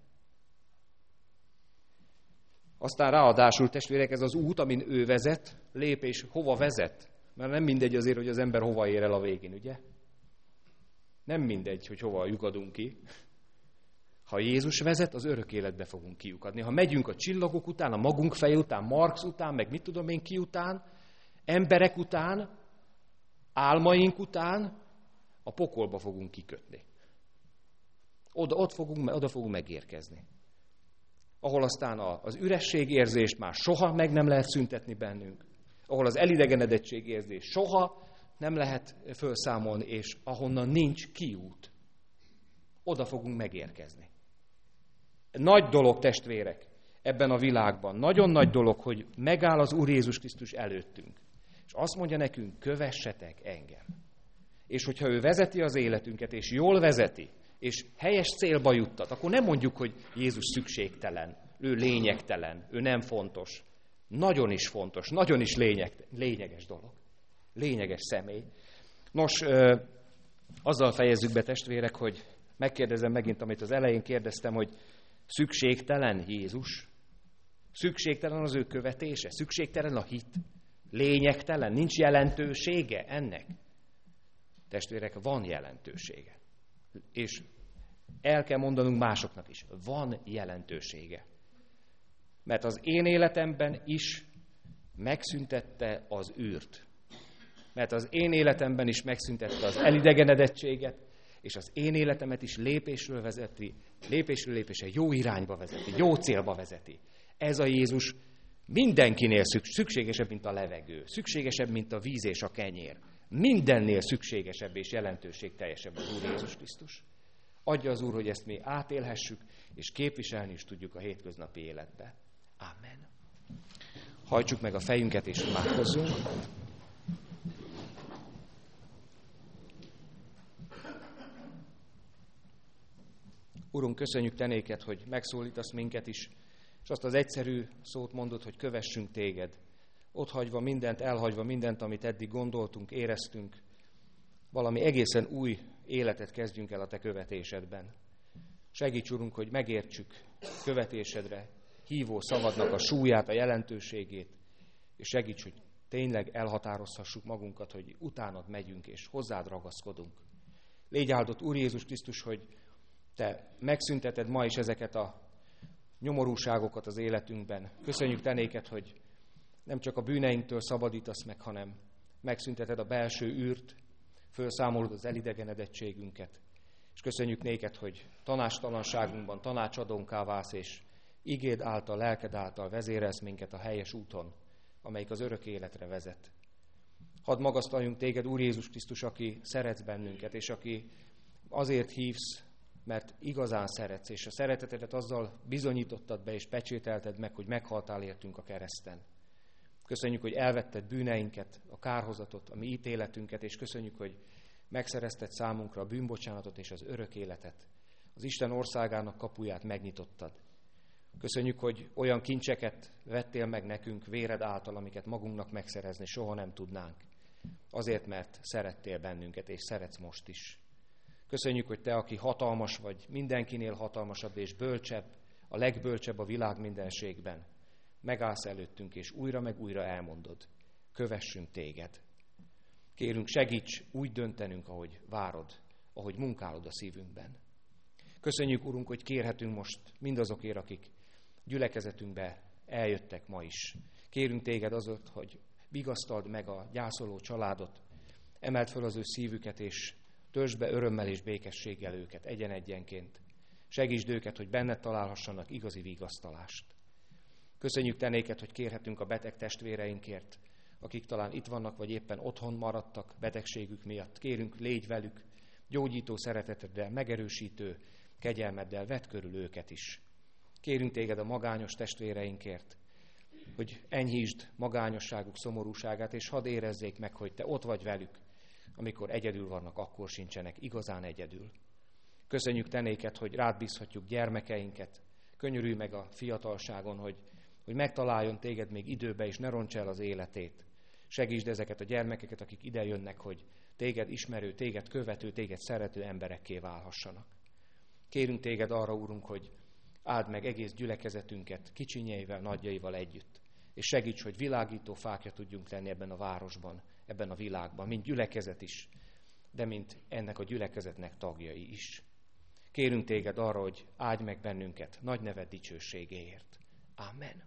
Speaker 1: Aztán ráadásul, testvérek, ez az út, amin ő vezet, lépés hova vezet? Mert nem mindegy azért, hogy az ember hova ér el a végén, ugye? Nem mindegy, hogy hova lyukadunk ki. Ha Jézus vezet, az örök életbe fogunk kiukadni. Ha megyünk a csillagok után, a magunk feje után, Marx után, meg mit tudom én ki után, emberek után, álmaink után, a pokolba fogunk kikötni. Oda fogunk megérkezni. Ahol aztán az ürességérzést már soha meg nem lehet szüntetni bennünk. Ahol az elidegenedettségérzést soha nem lehet felszámolni, és ahonnan nincs kiút. Oda fogunk megérkezni. Nagy dolog, testvérek, ebben a világban. Nagyon nagy dolog, hogy megáll az Úr Jézus Krisztus előttünk. És azt mondja nekünk, kövessetek engem. És hogyha ő vezeti az életünket, és jól vezeti, és helyes célba juttat, akkor nem mondjuk, hogy Jézus szükségtelen, ő lényegtelen, ő nem fontos. Nagyon is fontos, nagyon is lényeges dolog. Lényeges személy. Nos, azzal fejezzük be, testvérek, hogy megkérdezem megint, amit az elején kérdeztem, hogy szükségtelen Jézus? Szükségtelen az ő követése? Szükségtelen a hit? Lényegtelen? Nincs jelentősége ennek? Testvérek, van jelentősége. És el kell mondanunk másoknak is, van jelentősége. Mert az én életemben is megszüntette az űrt. Mert az én életemben is megszüntette az elidegenedettséget, és az én életemet is lépésről lépésre jó irányba vezeti, jó célba vezeti. Ez a Jézus mindenkinél szükségesebb, mint a levegő, szükségesebb, mint a víz és a kenyér. Mindennél szükségesebb és jelentőségteljesebb az Úr Jézus Krisztus. Adja az Úr, hogy ezt mi átélhessük, és képviselni is tudjuk a hétköznapi életbe. Amen. Hajtsuk meg a fejünket, és imádkozzunk. Urunk, köszönjük te néked, hogy megszólítasz minket is, és azt az egyszerű szót mondod, hogy kövessünk téged. Otthagyva mindent, elhagyva mindent, amit eddig gondoltunk, éreztünk, valami egészen új életet kezdjünk el a te követésedben. Segíts, Urunk, hogy megértsük követésedre hívó szavadnak a súlyát, a jelentőségét, és segíts, hogy tényleg elhatározhassuk magunkat, hogy utánad megyünk, és hozzád ragaszkodunk. Légy áldott, Úr Jézus Krisztus, hogy te megszünteted ma is ezeket a nyomorúságokat az életünkben. Köszönjük te néked, hogy nem csak a bűneinktől szabadítasz meg, hanem megszünteted a belső űrt, felszámolod az elidegenedettségünket. És köszönjük néked, hogy tanácstalanságunkban tanácsadónká válsz, és igéd által, lelked által vezérelsz minket a helyes úton, amelyik az örök életre vezet. Hadd magasztaljunk téged, Úr Jézus Krisztus, aki szeretsz bennünket, és aki azért hívsz, mert igazán szeretsz, és a szeretetedet azzal bizonyítottad be, és pecsételted meg, hogy meghaltál értünk a kereszten. Köszönjük, hogy elvetted bűneinket, a kárhozatot, a mi ítéletünket, és köszönjük, hogy megszerezted számunkra a bűnbocsánatot és az örök életet. Az Isten országának kapuját megnyitottad. Köszönjük, hogy olyan kincseket vettél meg nekünk véred által, amiket magunknak megszerezni soha nem tudnánk. Azért, mert szerettél bennünket, és szeretsz most is. Köszönjük, hogy te, aki hatalmas vagy, mindenkinél hatalmasabb és bölcsebb, a legbölcsebb a világ mindenségben. megállsz előttünk, és újra meg újra elmondod. Kövessünk téged. Kérünk, segíts úgy döntenünk, ahogy várod, ahogy munkálod a szívünkben. Köszönjük, Urunk, hogy kérhetünk most mindazokért, akik gyülekezetünkbe eljöttek ma is. Kérünk téged azért, hogy vigasztald meg a gyászoló családot, emeld fel az ő szívüket, és töltsd be örömmel és békességgel őket egyen-egyenként. Segítsd őket, hogy benned találhassanak igazi vigasztalást. Köszönjük te néked, hogy kérhetünk a beteg testvéreinkért, akik talán itt vannak, vagy éppen otthon maradtak betegségük miatt. Kérünk, légy velük, gyógyító szereteteddel, megerősítő kegyelmeddel, vedd körül őket is. Kérünk téged a magányos testvéreinkért, hogy enyhítsd magányosságuk szomorúságát, és hadd érezzék meg, hogy te ott vagy velük, amikor egyedül vannak, akkor sincsenek igazán egyedül. Köszönjük te néked, hogy rád bízhatjuk gyermekeinket. Könyörülj meg a fiatalságon, hogy megtaláljon téged még időbe, és ne ronts el az életét. Segítsd ezeket a gyermekeket, akik ide jönnek, hogy téged ismerő, téged követő, téged szerető emberekké válhassanak. Kérünk téged arra, Urunk, hogy áld meg egész gyülekezetünket kicsinyeivel, nagyjaival együtt, és segíts, hogy világító fákja tudjunk lenni ebben a városban, ebben a világban, mint gyülekezet is, de mint ennek a gyülekezetnek tagjai is. Kérünk téged arra, hogy áldj meg bennünket nagy neved dicsőségéért. Amen.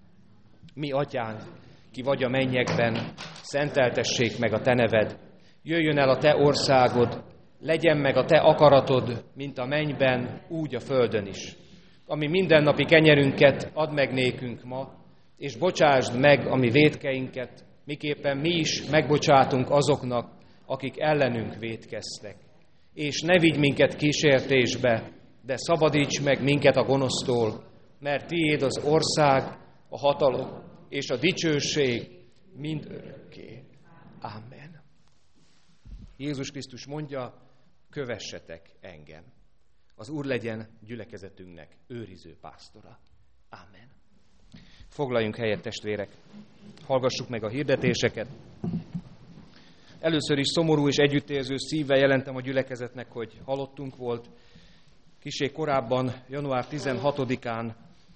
Speaker 1: Mi atyánk, ki vagy a mennyekben, szenteltessék meg a te neved, jöjjön el a te országod, legyen meg a te akaratod, mint a mennyben, úgy a földön is. Ami mindennapi kenyerünket add meg nékünk ma, és bocsásd meg a mi vétkeinket, miképpen mi is megbocsátunk azoknak, akik ellenünk vétkeztek. És ne vigy minket kísértésbe, de szabadíts meg minket a gonosztól, mert tiéd az ország, a hatalom és a dicsőség mind örökké. Amen. Jézus Krisztus mondja, kövessetek engem. Az Úr legyen gyülekezetünknek őriző pásztora. Amen. Foglaljunk helyet, testvérek. Hallgassuk meg a hirdetéseket. Először is szomorú és együttérző szívvel jelentem a gyülekezetnek, hogy halottunk volt. Kissé korábban, január 16-án,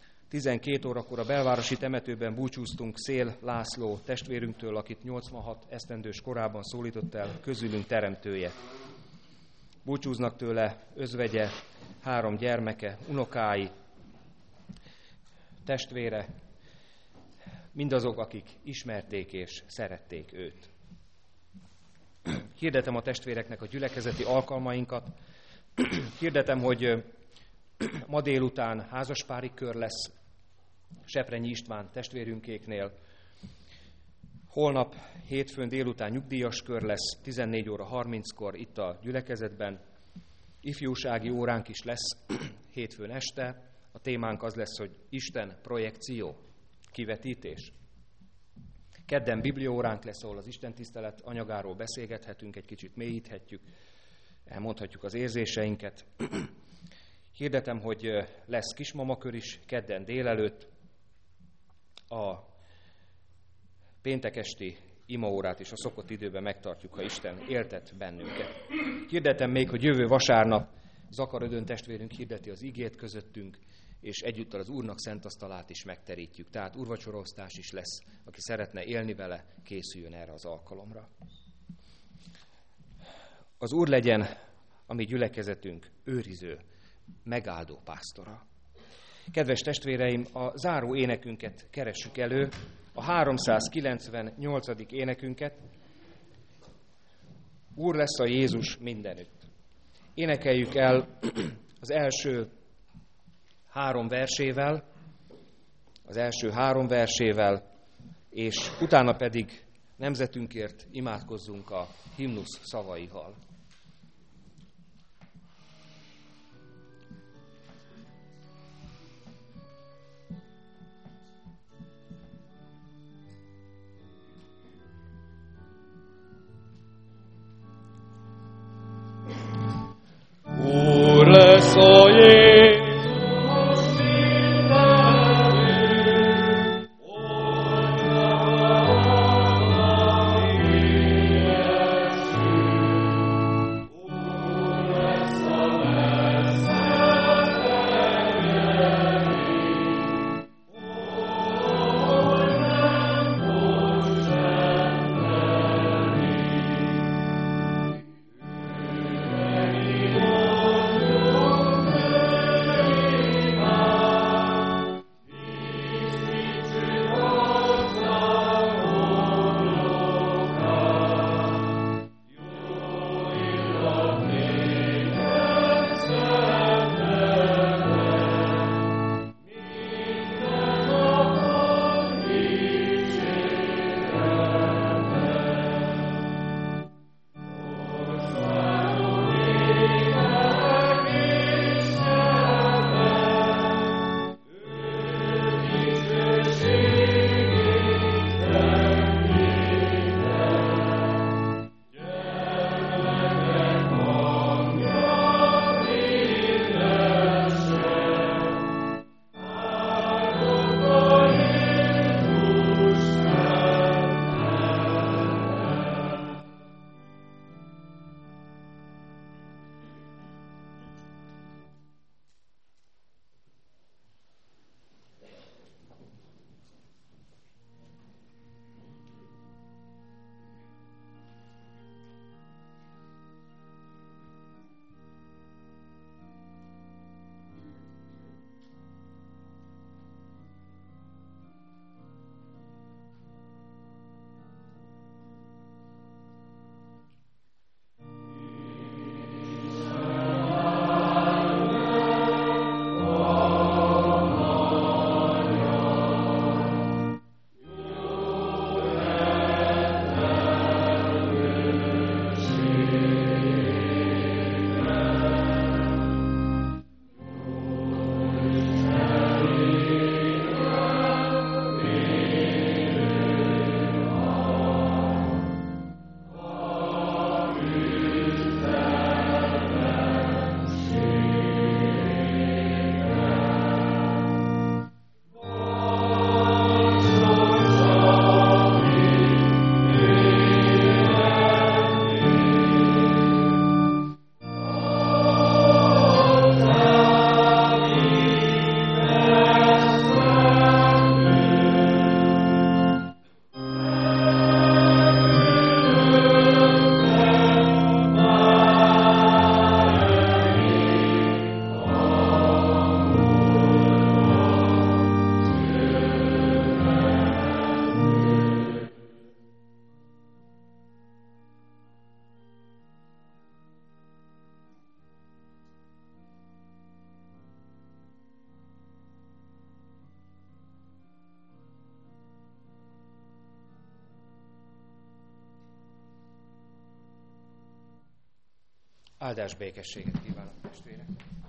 Speaker 1: 12 órakor a belvárosi temetőben búcsúztunk Szél László testvérünktől, akit 86 esztendős korában szólított el közülünk teremtője. Búcsúznak tőle özvegye, 3 gyermeke, unokái, testvére, mindazok, akik ismerték és szerették őt. Hirdetem a testvéreknek a gyülekezeti alkalmainkat. Hirdetem, hogy ma délután házaspári kör lesz Seprenyi István testvérünkéknél. Holnap hétfőn délután nyugdíjas kör lesz 14 óra 30-kor itt a gyülekezetben. Ifjúsági óránk is lesz hétfőn este. A témánk az lesz, hogy Isten projekció, kivetítés. Kedden bibliaóránk lesz, ahol az istentisztelet anyagáról beszélgethetünk, egy kicsit mélyíthetjük, elmondhatjuk az érzéseinket. Hirdetem, hogy lesz kismamakör is kedden délelőtt. A péntek esti imaórát is a szokott időben megtartjuk, ha Isten éltet bennünket. Hirdetem még, hogy jövő vasárnap Zakar Ödön testvérünk hirdeti az igét közöttünk, és egyúttal az Úrnak szent asztalát is megterítjük. Tehát úrvacsoraosztás is lesz, aki szeretne élni vele, készüljön erre az alkalomra. Az Úr legyen a mi gyülekezetünk őriző, megáldó pásztora. Kedves testvéreim, a záró énekünket keressük elő, a 398. énekünket. Úr lesz a Jézus mindenütt. Énekeljük el az első 3 versével, és utána pedig nemzetünkért imádkozzunk a himnusz szavaival.
Speaker 2: Úr lesz a Jézus mindenütt,
Speaker 1: Áldás békességet kívánok, testvérek!